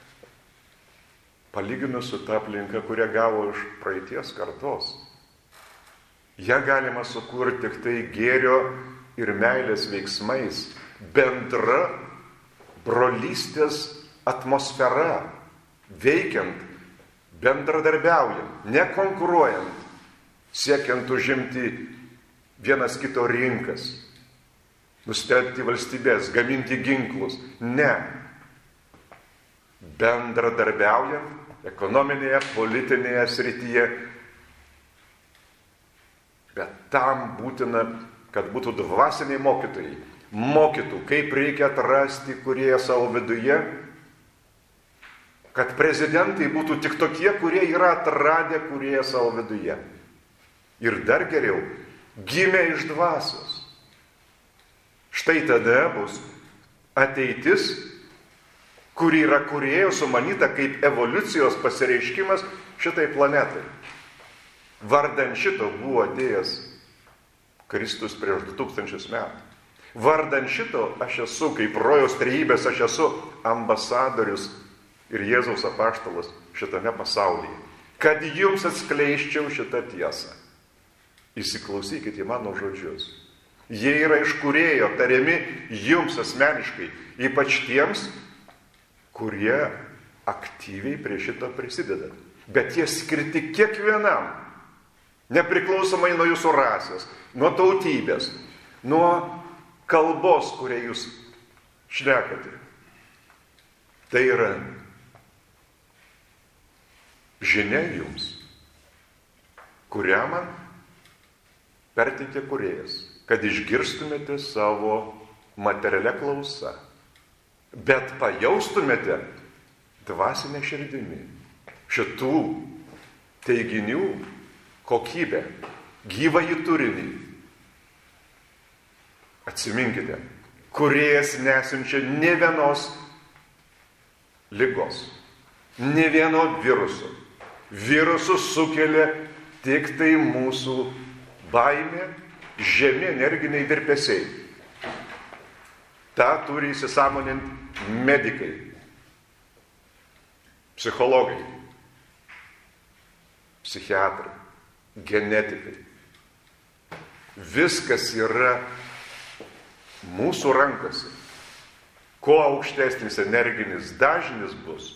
palyginus su ta aplinka, kurią gavo iš praeities kartos. Ja galima sukurti tik tai gėrio ir meilės veiksmais, bendra brolystės atmosfera, veikiant, bendradarbiaujant, nekonkuruojant, siekiant užimti vienas kito rinkas, nustelbti valstybės, gaminti ginklus. Ne. Bendradarbiaujant ekonominėje, politinėje srityje. Bet tam būtina, kad būtų dvasiniai mokytojai. Mokytų, kaip reikia atrasti kūrėją savo viduje, kad prezidentai būtų tik tokie, kurie yra atradę kūrėją savo viduje. Ir dar geriau, gimė iš dvasios. Štai tada bus ateitis, kuri yra kūrėjo sumanyta kaip evoliucijos pasireiškimas šitai planetai. Vardan šito buvo atėjęs Kristus prieš du tūkstančius metų. Vardan šito aš esu, kaip rojaus trejybės, aš esu ambasadorius ir Jėzaus apaštalas šitame pasaulyje. Kad jums atskleisčiau šitą tiesą. Įsiklausykite į mano žodžius. Jie yra iš kūrėjo tariami jums asmeniškai, ypač tiems, kurie aktyviai prie šito prisideda. Bet jie skirti kiekvienam, nepriklausomai nuo jūsų rasės, nuo tautybės, nuo kalbos, kurią jūs šnekate. Tai yra žinia jums, kurią man perteikė kūrėjas, kad išgirstumėte savo materialia klausa, bet pajaustumėte dvasinę širdimi šitų teiginių kokybę, gyvąjį turinį. Atsiminkite, Kūrėjas nesiunčia nė vienos ligos, nė vieno viruso. Virusus sukelia tik tai mūsų baimė, žemi energiniai virpesiai. Ta turi įsisąmoninti medikai, psichologai, psichiatrai, genetikai. Viskas yra mūsų rankose. Kuo aukštesnis energinis dažnis bus,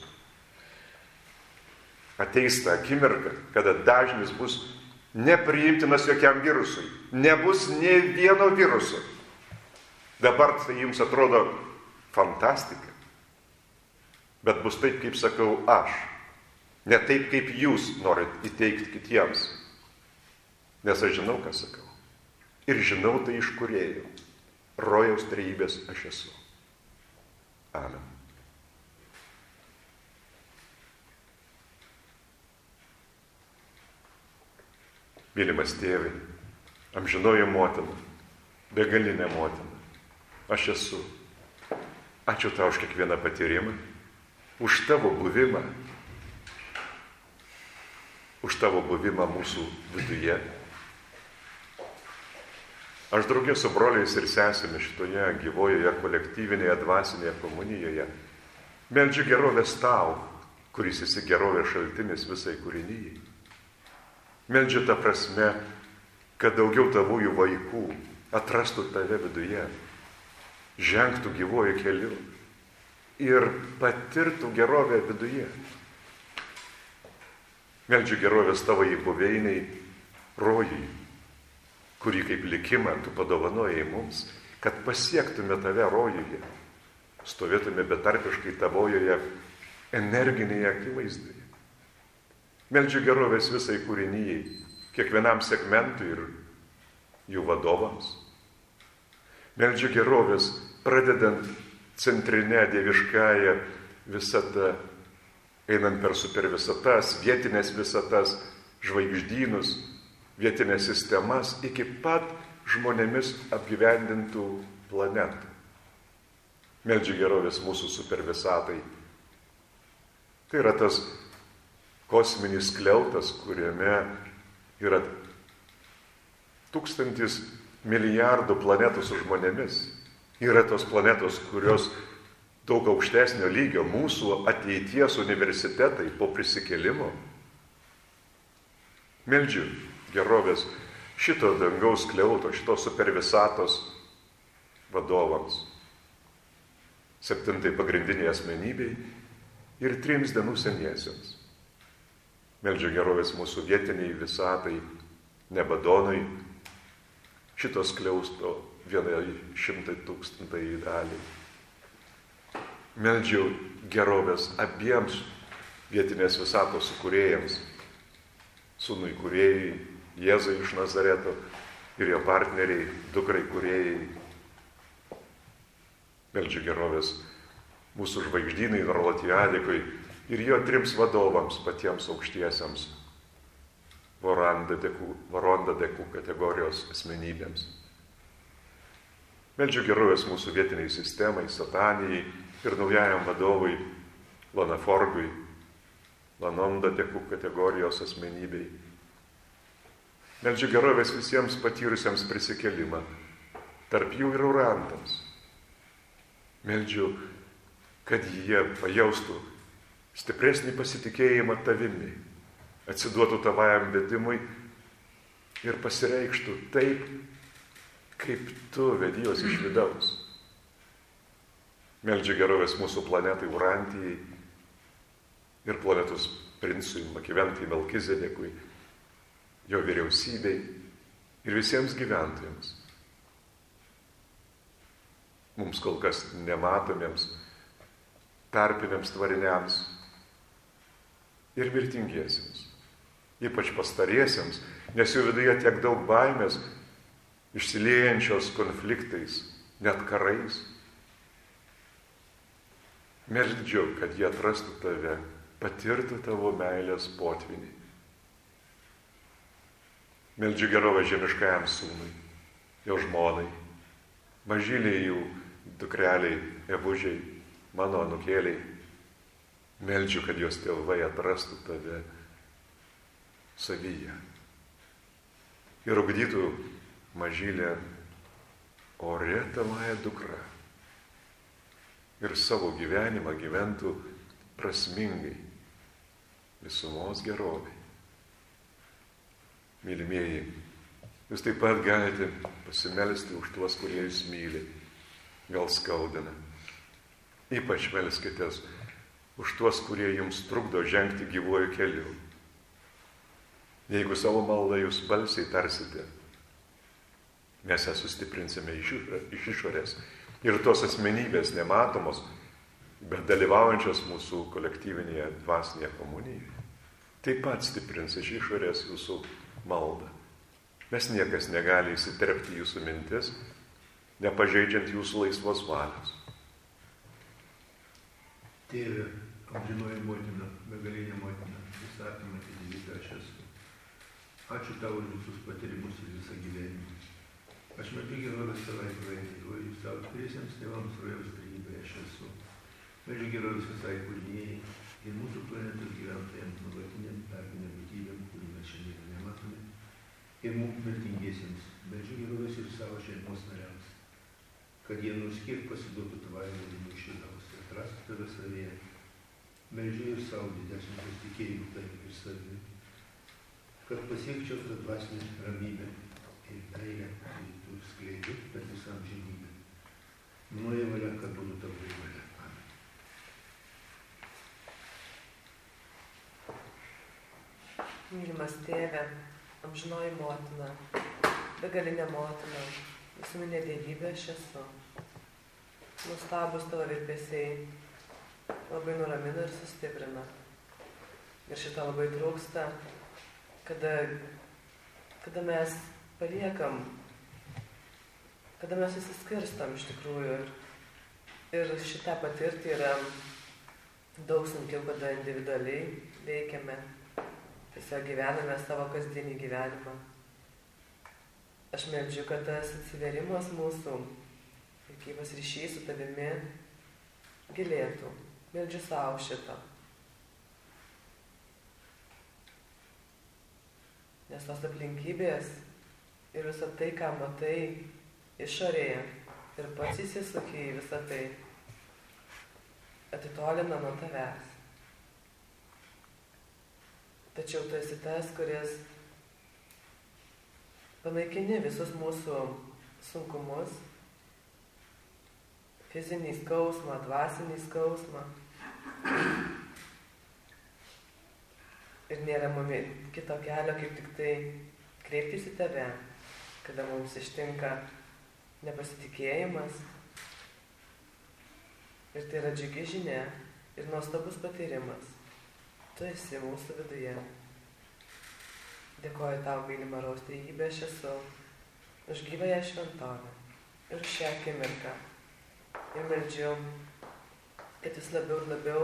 ateis ta akimirka, kada dažnis bus nepriimtinas jokiam virusui. Nebus nė vieno viruso. Dabar tai jums atrodo fantastika. Bet bus taip, kaip sakau aš. Ne taip, kaip jūs norit įteikti kitiems. Nes aš žinau, ką sakau. Ir žinau tai iš Kūrėjo. Rojaus trejybės aš esu. Amen. Mylimas tėvai, amžinoji motina, begalinė motina, aš esu. Ačiū tau už kiekvieną patyrimą, už tavo buvimą, už tavo buvimą mūsų viduje. Aš draugė su broliais ir sesėmis šitoje gyvojoje kolektyvinėje dvasinėje komunijoje meldžiu gerovės tau, kuris esi gerovės šaltinis visai kūrinijai. Meldžiu tą prasme, kad daugiau tavųjų vaikų atrastų tave viduje, žengtų gyvojo keliu ir patirtų gerovę viduje. Meldžiu gerovės tavo įbuveiniai rojui, kurį kaip likimą tu padovanojai mums, kad pasiektume tave rojuje, stovėtume betarpiškai tavojoje energinėje akivaizdoje. Meldžiu gerovės visai kūrinijai, kiekvienam segmentui ir jų vadovams. Meldžiu gerovės pradedant centrinę dieviškąją visatą, einant per supervisatas, vietinės visatas, žvaigždynus, vietinės sistemas, iki pat žmonėmis apgyvendintų planetų. Meldžiu gerovės mūsų supervisatai. Tai yra tas kosminis skliautas, kuriame yra tūkstantis milijardų planetų su žmonėmis. Yra tos planetos, kurios daug aukštesnio lygio, mūsų ateities universitetai po prisikėlimo. Meldžiu gerovės šito dangaus skliauto, šitos supervisatos vadovams, septintai pagrindiniai asmenybei ir trims dienų seniesiems. Meldžiu gerovės mūsų vietiniai visatai, Nebadonui, šitos skliausto vienai šimtai tūkstantai daliai. Meldžiu gerovės abiems vietinės visatos sukūrėjams, sūnui kūrėjai, Jėzui iš Nazareto ir jo partneriai, dukrai kūrėjai. Meldžiu gerovės mūsų žvaigždynai Norlatiadikui ir jo trims vadovams, patiems aukštiesiams, Varondadekų kategorijos asmenybėms. Meldžiu gerovės mūsų vietiniai sistemai, Satanijai ir naujajam vadovui Lanaforgui, Lanondadekų kategorijos asmenybei. Meldžiu gerovės visiems patyrusiems prisikėlimą, tarp jų ir urantams. Meldžiu, kad jie pajaustų stipresnį pasitikėjimą tavimi, atsiduotų tavajam vedimui ir pasireikštų taip, kaip tu vedi juos iš vidaus. Meldžiu gerovės mūsų planetai Urantijai ir planetos princui Makiventai Melkizedekui, jo vyriausybei ir visiems gyventojams. Mums kol kas nematomiems, tarpiniams tvariniams ir mirtingiesiems, ypač pastariesiems, nes jų viduje tiek daug baimės, išsiliejančios konfliktais, net karais. Meldžiu, kad jie atrastų tave, patirtų tavo meilės potvinį Meldžiu gerovę žemiškajam sūnui, jo žmonai, mažyliai jų dukreliai, evužiai, mano anūkėliai. Meldžiu, kad jos tėvai atrastų tave savyje ir ugdytų mažylę ore tavąją dukrą ir savo gyvenimą gyventų prasmingai visumos gerovai. Mylimieji, jūs taip pat galite pasimelsti už tuos, kurie jūs myli, gal skaudina. Ypač melskitės už tuos, kurie jums trukdo žengti gyvuoju keliu. Jeigu savo maldą jūs balsiai tarsite, mes ją sustiprinsime iš išorės. Ir tos asmenybės nematomos, bet dalyvaujančios mūsų kolektyvinėje dvasinėje komunijoje, taip pat stiprins iš išorės jūsų maldą. Nes niekas negali įsiterpti jūsų mintis, nepažeidžiant jūsų laisvos valios. Tėve, amžinoji motina, begalinė motina, visą apimanti dievybę aš esu. Ačiū tau už visus patyrimus ir visą gyvenimą. Aš metu gerovės savai praeitį, savo tikrisiams tėvams rojaus trejybę aš esu. Meldžiu gerovės visai kūrinėjai ir mūsų planetos gyventojams, nuolatiniam tarpiniam būtybėm, kurių mes šiandien nematome, ir mums mirtingiesiems. Meldžiu gerovės ir savo šeimos nariams, kad jie nors kiek pasiduotų tavai malonumui iš vidaus ir atrastų tave savyje. Meldžiu ir savo didesnį pasitikėjimą tavimi ir savimi, kad pasiekčiau tą dvasinę ramybę ir meilę, kurį tu skleidi per visą amžinybę. Manoji valia, kad būtų tavo valia. Amen. Mylimas tėve, amžinoji motina, begalinė motina, visuminė dievybė aš esu. Nustabus tavo virpesiai labai nuramina ir sustiprina. Ir šitą labai trūksta, kada, kada mes paliekam, kada mes įsiskirstam iš tikrųjų. Ir, ir šitą patirtį yra daug sunkiau, kada individualiai veikiame, tiesiog gyvename savo kasdienį gyvenimą. Aš meldžiu, kad tas atsiverimas mūsų, gyvas ryšys su tavimi gilėtų. Meldžiu savo šitą. Nes tos aplinkybės ir visą tai, ką matai išorėje ir pats įsisuki į visą tai, atitolina nuo tavęs. Tačiau tu esi tas, kuris panaikini visus mūsų sunkumus, fizinį skausmą, dvasinį skausmą. Ir nėra mumi kito kelio, kaip tik tai kreiptis į tave, kada mums ištinka nepasitikėjimas. Ir tai yra džiugi žinia ir nuostabus patyrimas. Tu esi mūsų viduje. Dėkoju tau, mylima Rojaus trejybė, aš esu už gyvąją šventovę ir šią akimirką. Ir meldžiu, kad vis labiau ir labiau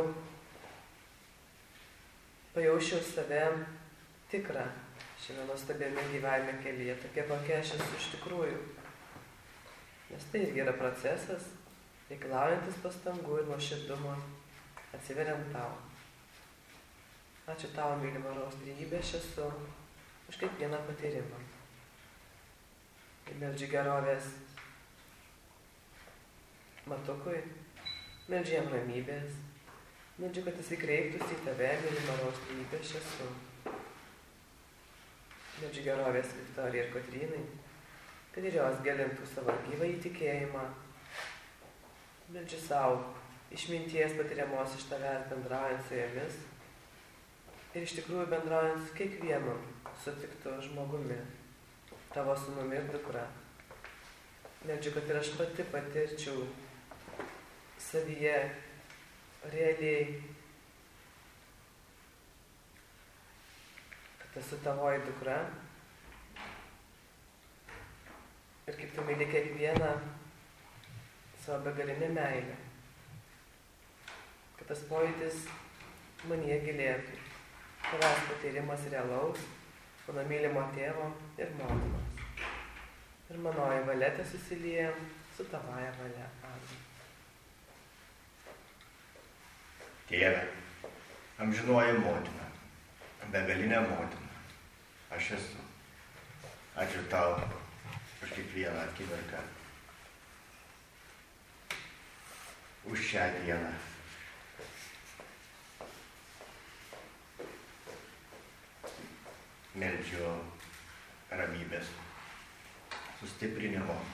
pajaučiau save tikrą šiame nuostabiame gyvenime kelyje, tokia kokia aš esu iš tikrųjų. Nes tai irgi yra procesas, reikalaujantis pastangų ir nuoširdumo, atsiveriant tau. Ačiū tau, mylima Rojaus trejybė, aš esu už kiekvieną patyrimą. Ir meldžiu gerovės Matukui, meldžiu jam ramybės, meldžiu, kad jis įkreiptųsi į tave, mylima Rojaus trejybė, aš esu. Meldžiu gerovės Viktorijai ir Kotrynai, kad ir jos gelintų savo gyvą įtikėjimą. Meldžiu savo išminties patiriamos iš tavęs bendraujant su jomis ir iš tikrųjų bendraujant su kiekvienu sutiktu žmogumi, tavo sūnumi ir dukra. Meldžiu, kad ir aš pati patirčiau savyje realiai, kad esu tavoji dukra ir kaip tu myli kiekvieną savo begalinę meilę, kad tas pojūtis manyje gilėtų, tavęs patyrimas realaus mano mylimo tėvo ir motinos. Ir manoji valia tesusilieja su tavaja valia. Amen. Tėve, amžinoji motina, begalinė motina, aš esu. Ačiū tau už kiekvieną akimirką, už šią dieną. Meldžiu ramybės, sustiprinimo,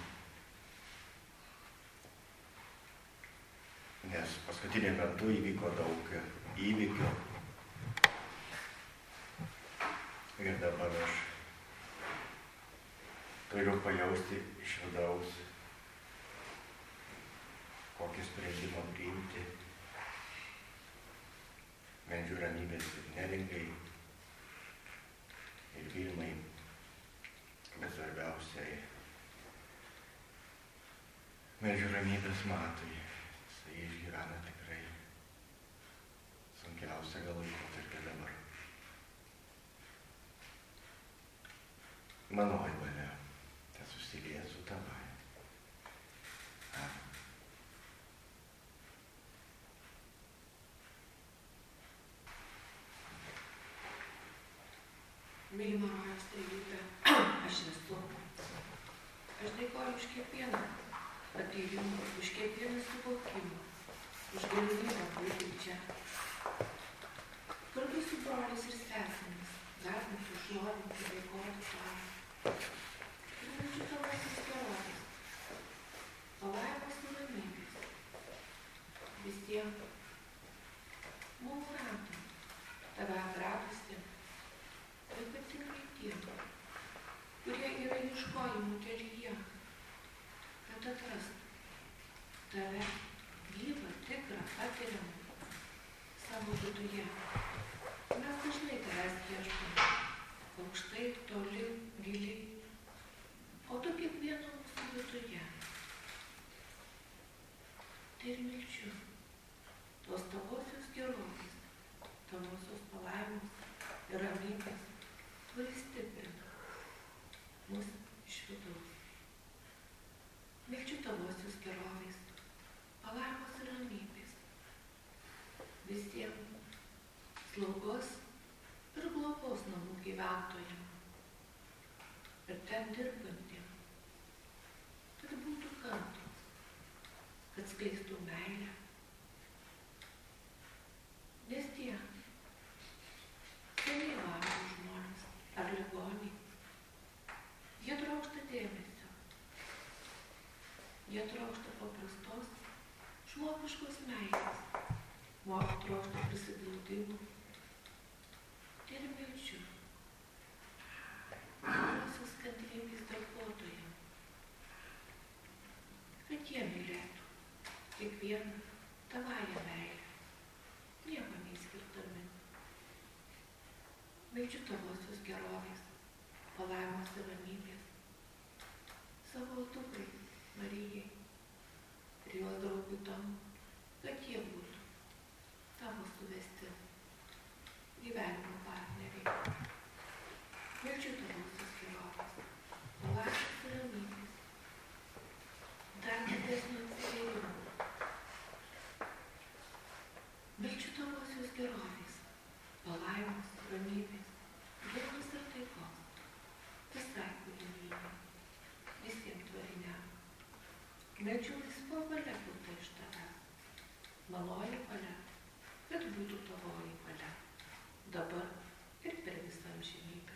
nes paskutiniu metu įvyko daug įvykių ir dabar aš turiu pajausti iš vidaus, kokį sprendimą priimti. Meldžiu ramybės ir neringai, ir Vilmai, bet svarbiausiai meldžiu ramybės Matui. Jis išgyvena tikrai sunkiausią gal laikotarpį dabar. Manoji valia tesusilieja su tavai. Amen. Mylima rojaus trejybė, aš esu. Aš dėkoju už kiekvieną atėjimą, už kiekvieną suvokimą, už galimybę būti čia. Kartu su broliais ir sesėmis, garbinti, šlovinti, dėkoti tau. Ir meldžiu tavasis gerovės, palaimos ir ramybės. Visiems mums ratam, tave atradusi, ypatingai tiem, kurie yra ieškojimų kelyje, kad atrastų tave gyvą, tikrą, patiriamą savo viduje. Mes dažnai tavęs ieškome, aukštai, toli, giliai, o tu kiekvieno mūsų viduje. Tai ir meldžiu tos tavosios gerovės, tavosios palaimos ir ramybės, kuri stiprina mus iš vidaus. Meldžiu tavosios gerovės, palaimos ir ramybės visiems slaugos ir globos namų gyventojams ir ten dirbantiems, kad būtų kantrūs, kad skleistų meilę. Nes tie senyvo amžiaus žmonės ar ligoniai, jie trokšta dėmesio. Jie trokšta paprastos, žmogiškos meilės, moka trokšta prisiglaudimų. Ir meldžiu didžiosios kantrybės darbuotojams, kad jie mylėtų kiekvieną tavąją meilę, nieko neįskirdami. Meldžiu tavosios gerovės, palaimos ir ramybės savo dukrai Marijai ir jos draugui Tomu, kad jie būtų tavo suvesti gyvenimo partneriai. Meldžiu tavosios gerovės, palaimos ir ramybės, dar didesnio atsileidimo. Meldžiu tavosios gerovės, palaimos, ramybės, geros ir taikos, visai kūrinijai, visiems tvariniam. Meldžiu laisva valia būtų iš tavęs, manoji valia, kad būtų tavoji valia, dabar ir per visą amžinybę.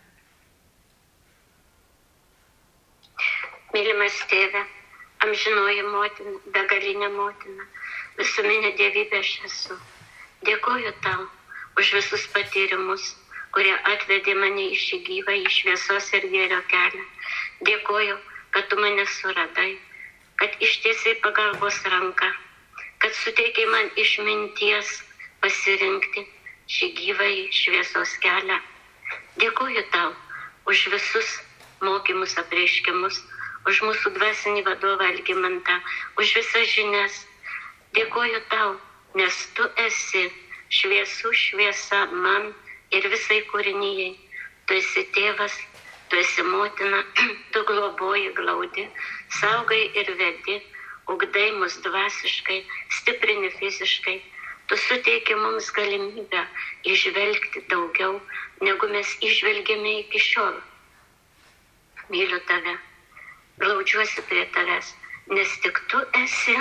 Mylimas tėve, amžinoji motina, begalinė motina, visuminė dievybė aš esu. Dėkoju tau už visus patyrimus, kurie atvedė mane į šį gyvą, į šviesos ir gėrio kelią. Dėkoju, kad tu mane suradai, kad ištiesiai pagalbos ranką, kad suteikei man išminties pasirinkti šį gyvą į šviesos kelią. Dėkoju tau už visus mokymus, apreiškimus, už mūsų dvasinį vadovą Algimantą, už visas žinias. Dėkoju tau, nes tu esi šviesų šviesa man ir visai kūrinijai. Tu esi tėvas, tu esi motina, tu globoji, glaudi, saugai ir vedi, ugdai mus dvasiškai, stiprini fiziškai. Tu suteiki mums galimybę išvelgti daugiau, negu mes išvelgėme iki šiol. Myliu tave, glaudžiuosi prie tavęs, nes tik tu esi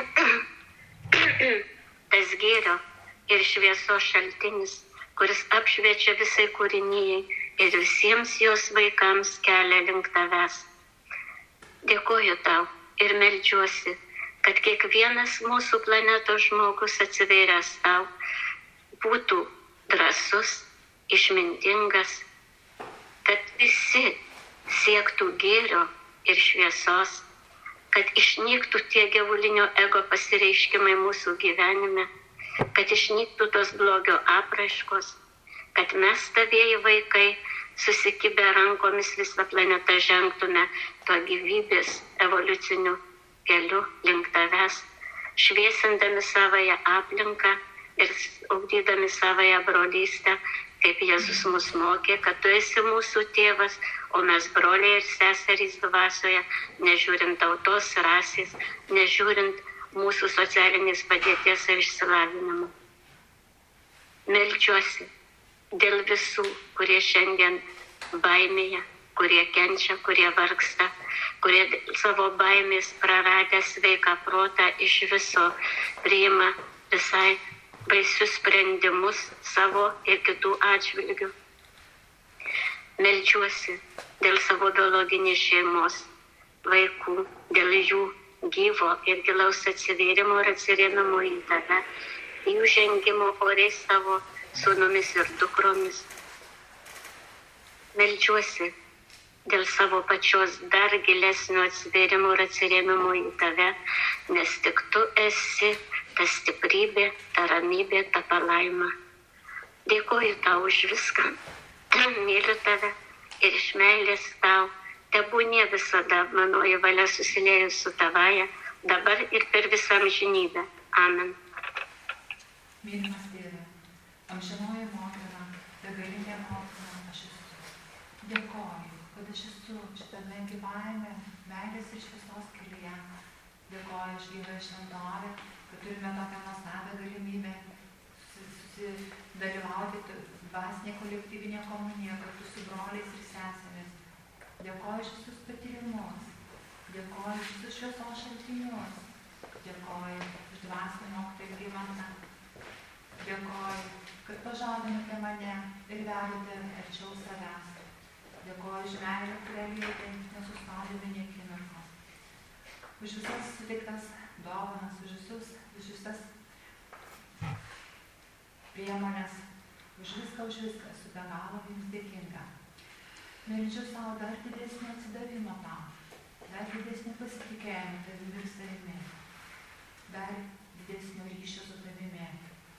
tas gėrio ir šviesos šaltinis, kuris apšviečia visai kūrinijai ir visiems jos vaikams kelia link tavęs. Dėkoju tau ir meldžiuosi, kad kiekvienas mūsų planetos žmogus atsivėręs tau būtų drąsus, išmintingas, kad visi siektų gėrio ir šviesos, kad išnyktų tie gyvulinio ego pasireiškimai mūsų gyvenime, kad išnyktų tos blogio apraiškos, kad mes tavieji vaikai susikibę rankomis visą planetą žengtume tuo gyvybės evoliuciniu keliu link tavęs, šviesindami savąją aplinką ir ugdydami savąją brolystę, kaip Jėzus mus mokė, kad tu esi mūsų tėvas, o mes broliai ir seserys dvasioje, nežiūrint tautos, rasės, nežiūrint mūsų socialinės padėties ir išsilavinimo. Meldžiuosi dėl visų, kurie šiandien baimėje, kurie kenčia, kurie vargsta, kurie savo baimės praradę sveiką protą iš viso priima visai baisius sprendimus savo ir kitų atžvilgių. Meldžiuosi dėl savo biologinės šeimos, vaikų, dėl jų gyvo ir gilaus atsivėrimo ir atsirėmimo į tave, jų žengimo oriai savo sūnumis ir dukromis. Meldžiuosi dėl savo pačios dar gilesnio atsivėrimo ir atsirėmimo į tave, nes tik tu esi ta stiprybė, ta ramybė, ta palaima. Dėkoju tau už viską, myliu tave ir iš meilės tau, tebūnie visada manoji valia susiliejus su tavaja, dabar ir per visą amžinybę. Amen. Mylimas Tėve, amžinoji motina, begalinė motina, aš esu. Dėkoju, kad aš esu šitame gyvavime, meilės ir šviesos kelyje. Dėkoju už gyvą šventovę, kad turime tokią nuostabią galimybę susidalyvauti dvasinėje kolektyvinėje komunijoje kartu su broliais ir sesėmis. Dėkoju už visus patyrimus, dėkoju už visus šviesos šaltinius, dėkoju už dvasinį mokytoją Gimantą. Dėkoju, kad pažadinote mane ir vedate arčiau savęs. Dėkoju už meilę, kurią lietė nesustodami nė akimirkos. Už visas suteiktas dovanas, už visus, už visas priemonės, už viską, už viską, esu be galo jums dėkinga. Meldžiu savo dar didesnį atsidavimą tam, dar didesnį pasitikėjimą tavimi ir savimi, dar didesnio ryšio su tavimi.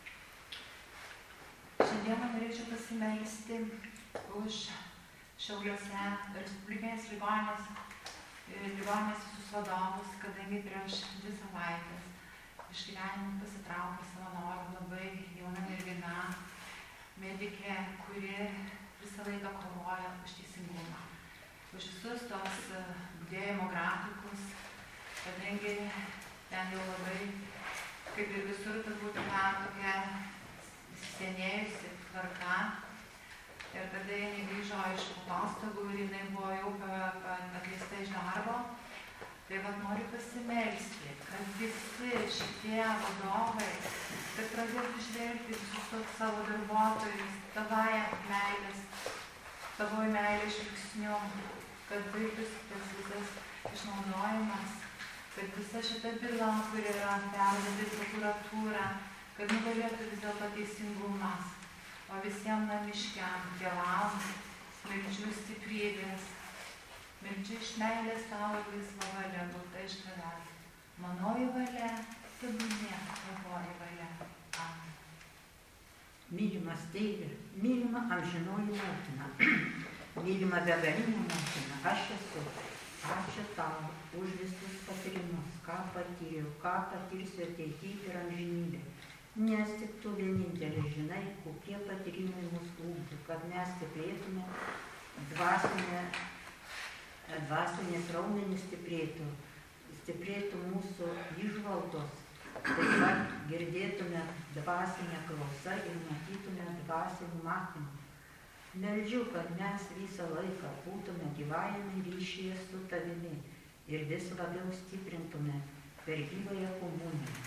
Šiandieną norėčiau pasimelsti už Šiauliuose Respublikinės ligoninės, ligoninės visus vadovus, kadangi prieš dvi savaitės iš gyvenimo pasitraukė savanorių labai jauna mergina, medikė, kuri visą laiką kovoja už teisingumą. Už visus tos budėjimo grafikus, kadangi ten jau labai, kaip ir visur, turbūt ten tokia senėjusi tvarka. Ir tada jinai grįžo iš atostogų ir jinai buvo jau atleista iš darbo. Tai vat noriu pasimelsti, kad visi šitie vadovai, kad pradėtų žvelgti visus savo darbuotojus, tavąją meilės, tavoji meilės žvilgsniu, kad baigtųsi tas visas išnaudojimas, kad visa šita byla, kuri yra perduota į prokuratūrą, kad nugalėtų vis dėlto teisingumas, o visiems namiškiam, tėvams, meldžiu stiprybės, meldžiu iš meilės tavo laisvą valią, gauta iš tavęs. Manoji valia, tebūnie tavoji valia. Amen. Mylimas Tėve, mylima amžinoji motina, mylima begalinė motina, aš esu. Ačiū tau už visus patyrimus, ką patyriau, ką patirsiu ateityje ir amžinybė. Nes tik tu vienintelė žinai, kokie patyrimai mus ugdo, kad mes stiprėtume dvasinė, dvasinės raumenys stiprėtų, stiprėtų mūsų įžvalgos, taip pat girdėtume dvasinę klausą ir matytume dvasinį matymą. Meldžiu, kad mes visą laiką būtume gyvajame ryšyje su tavimi ir vis labiau stiprintume per gyvąją komuniją.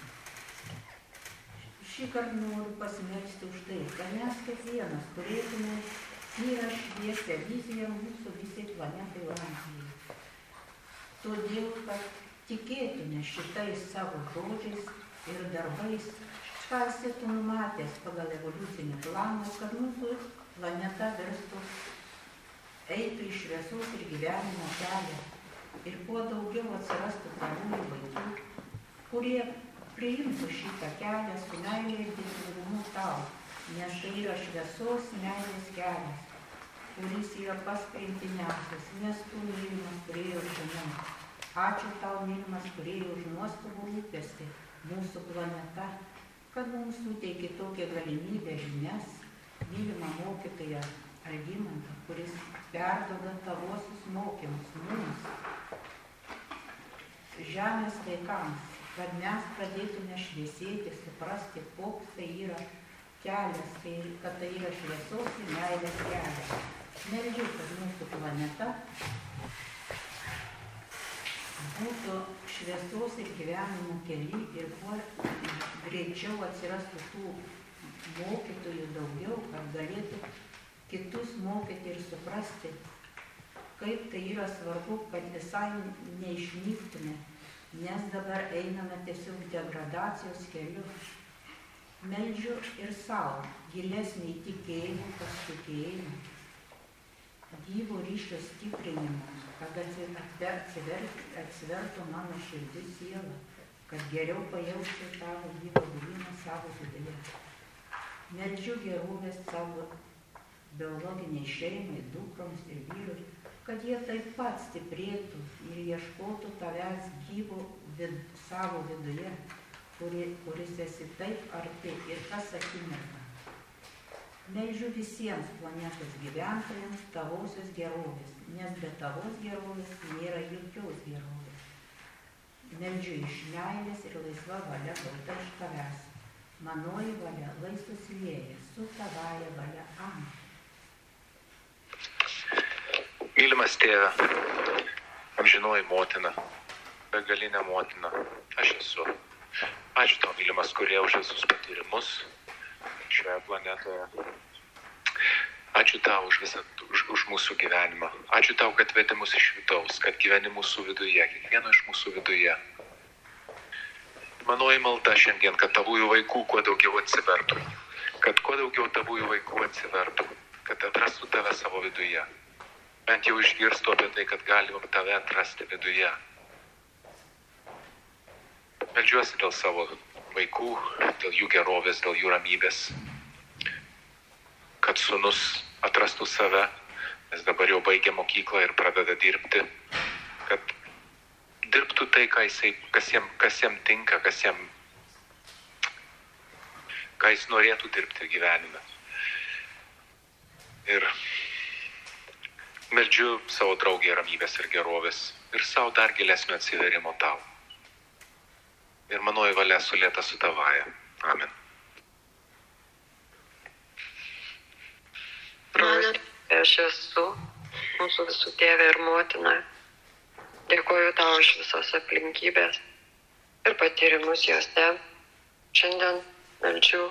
Šį kartą noriu pasimelsti už tai, kad mes kiekvienas turėtume tyrą šviesią viziją mūsų visai planetai Lankijai. Todėl, kad tikėtume šitais savo žodžiais ir darbais, ką esi tu numatęs pagal evoliucinį planą, kad mūsų planeta virstų, eitų iš šviesos ir gyvenimo kelią ir kuo daugiau atsirastų tėvų vaikų, kurie priimtų šitą kelią su meilė ir dėkingumu tau, nes tai yra šviesos meilės kelias, kuris yra pats priimtiniausias, nes tu mylimas turėjai už žemę. Ačiū tau, mylimas turėjai už nuostabų rūpestį mūsų planeta, kad mums suteikė tokią galimybę žinias, mylimą mokytoją Algimantą, kuris perduoda tavosius mokymus mums, žemės vaikams, kad mes pradėtume šviesėti, suprasti, koks tai yra kelias, tai, kad tai yra šviesos ir meilės kelias. Meldžiu, kad mūsų planeta būtų šviesos ir gyvenimo keli ir kuo greičiau atsirastų tų mokytojų daugiau, kad galėtų kitus mokyti ir suprasti, kaip tai yra svarbu, kad visai neišnyktume, nes dabar einame tiesiog degradacijos keliu. Meldžiu ir savo gilesnį tikėjimą, pasitikėjimą, gyvo ryšio stiprinimą, kad atsivertų mano širdis siela, kad geriau pajausčiau tavo gyvo buvimą savo viduje. Meldžiu gerovės savo biologiniai šeimai, dukroms ir vyrui, kad jie taip pat stiprėtų ir ieškotų tavęs gyvo vid, savo viduje, kuri, kuris esi taip arti ir kas akimirka. Meldžiu visiems planetos gyventojams tavosios gerovės, nes be tavos gerovės nėra jokios gerovės. Meldžiu iš meilės ir laisva valia gauta iš tavęs. Manoji valia lai susilieja su tavaja valia. Amen. Mylimas tėve, amžinoji motina, begalinė motina, aš esu. Ačiū tau, mylimas, kurie už visus patyrimus šioje planetoje. Ačiū tau už visą, už, už mūsų gyvenimą. Ačiū tau, kad vedi mus iš vidaus, kad gyveni mūsų viduje, kiekvieno iš mūsų viduje. Manoji malda šiandien, kad tavųjų vaikų kuo daugiau atsivertų, kad kuo daugiau tavųjų vaikų atsivertų, kad atrastų tave savo viduje. Bent jau išgirstų apie tai, kad galima tave atrasti viduje. Meldžiuosi dėl savo vaikų, dėl jų gerovės, dėl jų ramybės, kad sūnus atrastų save, nes dabar jau baigia mokyklą ir pradeda dirbti, kad dirbtų tai, kas jam, kas jam tinka, kas jam, ką jis norėtų dirbti gyvenime. Ir meldžiu savo draugį ramybės ir gerovės ir savo dar gilesnio atsiverimo tau. Ir manoji valia sulėta su tavaja. Amen. Mano, aš esu mūsų visų tėvė ir motina. Dėkoju tau už visas aplinkybės ir patyrimus jose. Šiandien meldžiu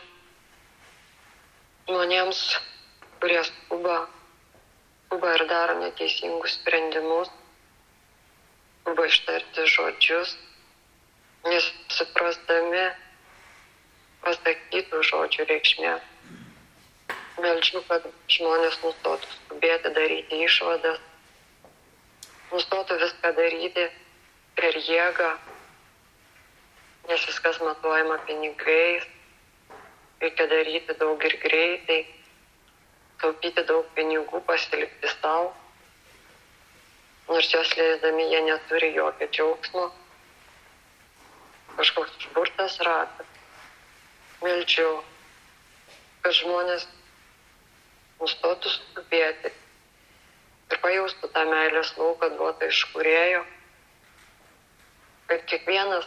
žmonėms, kurie skuba, skuba ir daro neteisingus sprendimus, skuba ištarti žodžius, nesuprasdami pasakytų žodžių reikšmė. Meldžiu, kad žmonės nustotų skubėti daryti išvadas, nustotų viską daryti per jėgą, nes viskas matuojama pinigais, reikia daryti daug ir greitai, taupyti daug pinigų, pasilikti savo, nors jos leisdami jie neturi jokio džiaugsmo, kažkoks užburtas ratas. Meldžiu, kad žmonės nustotų skubėti ir pajaustų tą meilės lauką duotą iš Kūrėjo, kad kiekvienas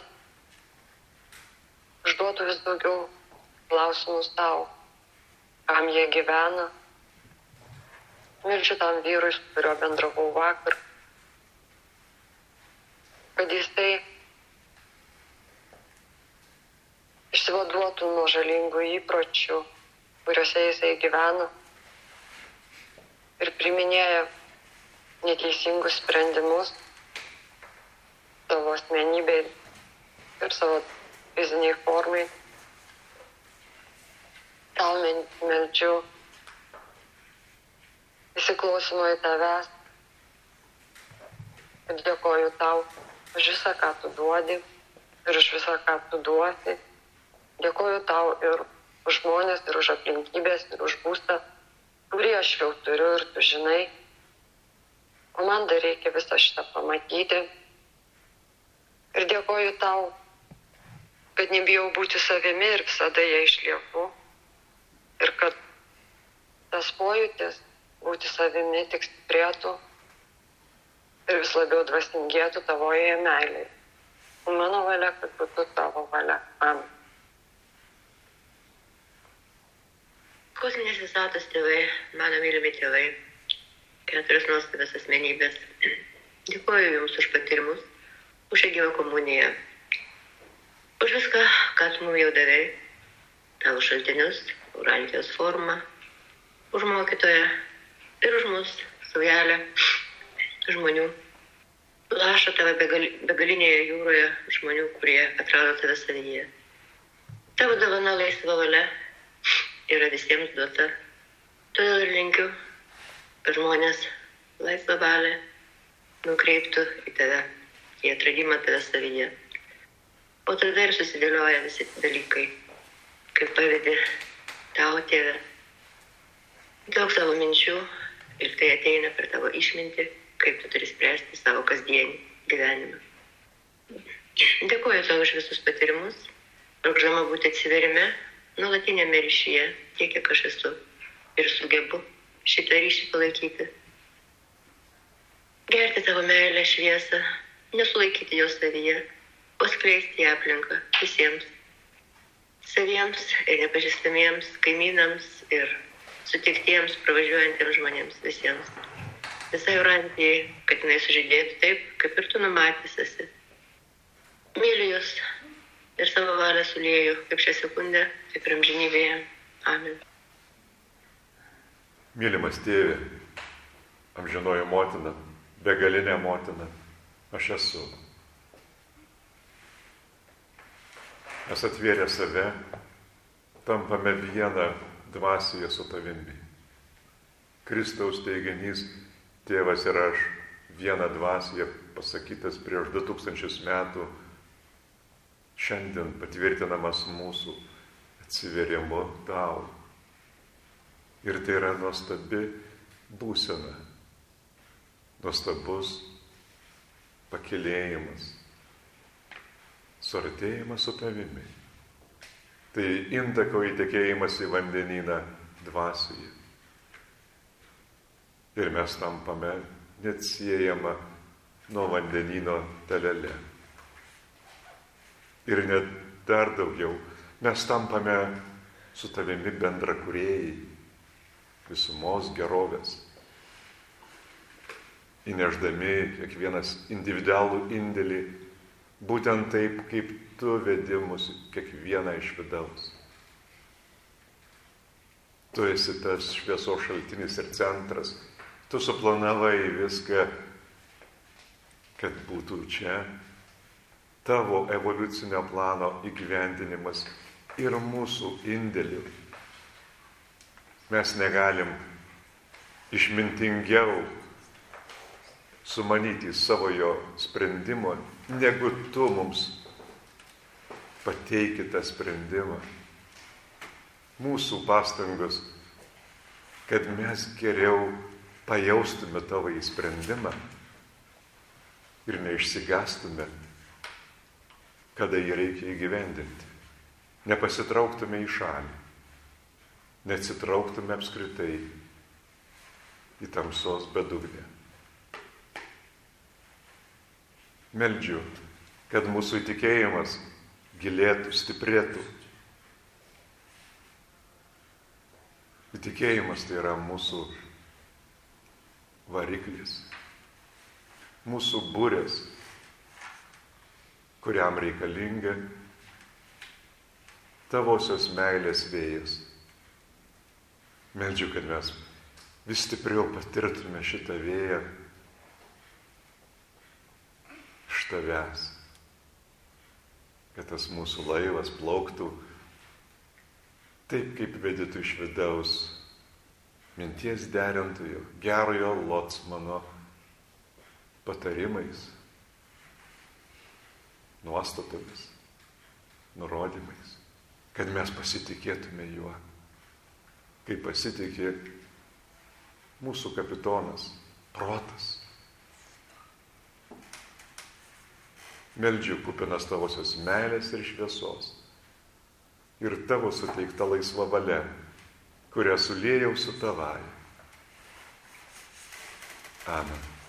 užduotų vis daugiau klausimus tau, kam jie gyvena. Meldžiu tam vyrui, su kuriuo bendravau vakar, kad jisai išsivaduotų nuo žalingų įpročių, kuriuose jisai gyvena ir priiminėja neteisingus sprendimus savo asmenybei ir savo fiziniai formai. Tau meldžiu įsiklausimo į tavęs ir dėkoju tau už visą, ką tu duodi ir už visą, ką tu duosi. Dėkoju tau ir už žmonės, ir už aplinkybės, ir už būstą, kurį aš jau turiu ir tu žinai. O man dar reikia visą šitą pamatyti. Ir dėkoju tau, kad nebijau būti savimi ir visada ją išlieku. Ir kad tas pojūtis būti savimi tik stiprėtų ir vis labiau dvasingėtų tavoje meilėje. Mano valia, kad būtų tavo valia. Amen. Kosminės visatos tėvai, mano mylimi tėvai, keturios nuostabios asmenybės. Dėkoju Jums už patyrimus, už šią gyvą komuniją, už viską, ką Tu mums jau davei, tavo šaltinius, Urantijos formą, už mokytoją ir už mus, saujelę žmonių. Lašą tave begal, begalinėje jūroje žmonių, kurie atrado tave savyje. Tavo dovana laisva valia yra visiems duota. Todėl ir linkiu, kad žmonės laisvą valią nukreiptų į tave, į atradimą tave savyje. O tada ir susidėlioja visi dalykai, kaip pavedi tau, tėve. Daug savo minčių ir tai ateina per tavo išmintį, kaip tu turi spręsti savo kasdienį gyvenimą. Dėkuoju tau už visus patyrimus, rūkždama būti atsiverime, nuolatinėme ryšyje, tiek, kiek aš esu ir sugebu šitą ryšį palaikyti. Gerti tavo meilę šviesą, nesulaikyti jos savyje, o skleisti į aplinką visiems. Saviems ir nepažįstamiems, kaimynams ir sutiktiems, pravažiuojantiems žmonėms visiems. Visai Urantijai, kad jinai sužydėtų taip, kaip ir tu numatys esi. Myliu Jūs ir savo valią sulieju, kaip šią sekundę, taip ir amžinybėje. Amen. Mylimas tėve, amžinoji motina, begalinė motina, aš esu. Mes atvėrę save, tampame vieną dvasioje su tavimi. Kristaus teiginys, tėvas ir aš, vieną dvasioje pasakytas prieš du tūkstančius metų, šiandien patvirtinamas mūsų atsivėrimu tau. Ir tai yra nuostabi būsena, nuostabus pakilėjimas, suartėjimas su tavimi. Tai intako įtekėjimas į vandenyną dvasioje. Ir mes tampame neatsiejama nuo vandenyno dalele. Ir net dar daugiau, mes tampame su tavimi bendrakūrėjai visumos gerovės, įnešdami kiekvienas individualų indėlį, būtent taip, kaip tu vedi mus kiekvieną iš vidaus. Tu esi tas šviesos šaltinis ir centras. Tu suplanavai viską, kad būtų čia tavo evoliucinio plano įgyvendinimas ir mūsų indėlių. Mes negalim išmintingiau sumanyti savo jo sprendimo, negu tu mums pateiki tą sprendimą. Mūsų pastangos, kad mes geriau pajaustume tavo į sprendimą ir neišsigastume, kada jį reikia įgyvendinti. Nepasitrauktume į šalį, neatsitrauktume apskritai į tamsos bedugnę. Meldžiu, kad mūsų įtikėjimas gilėtų, stiprėtų. Įtikėjimas tai yra mūsų variklis, mūsų būrės, kuriam reikalinga tavosios meilės vėjas. Meldžiu, kad mes vis stipriau patirtume šitą vėją iš tavęs, kad tas mūsų laivas plauktų taip, kaip vedytų iš vidaus, minties derintojo, gerojo lotsmano patarimais, nuostatomis, nurodymais, kad mes pasitikėtume juo, kaip pasitikė mūsų kapitonas, protas. Meldžiu kupinas tavosios meilės ir šviesos ir tavo suteikta laisva valia, kurią suliejau su tavai. Amen.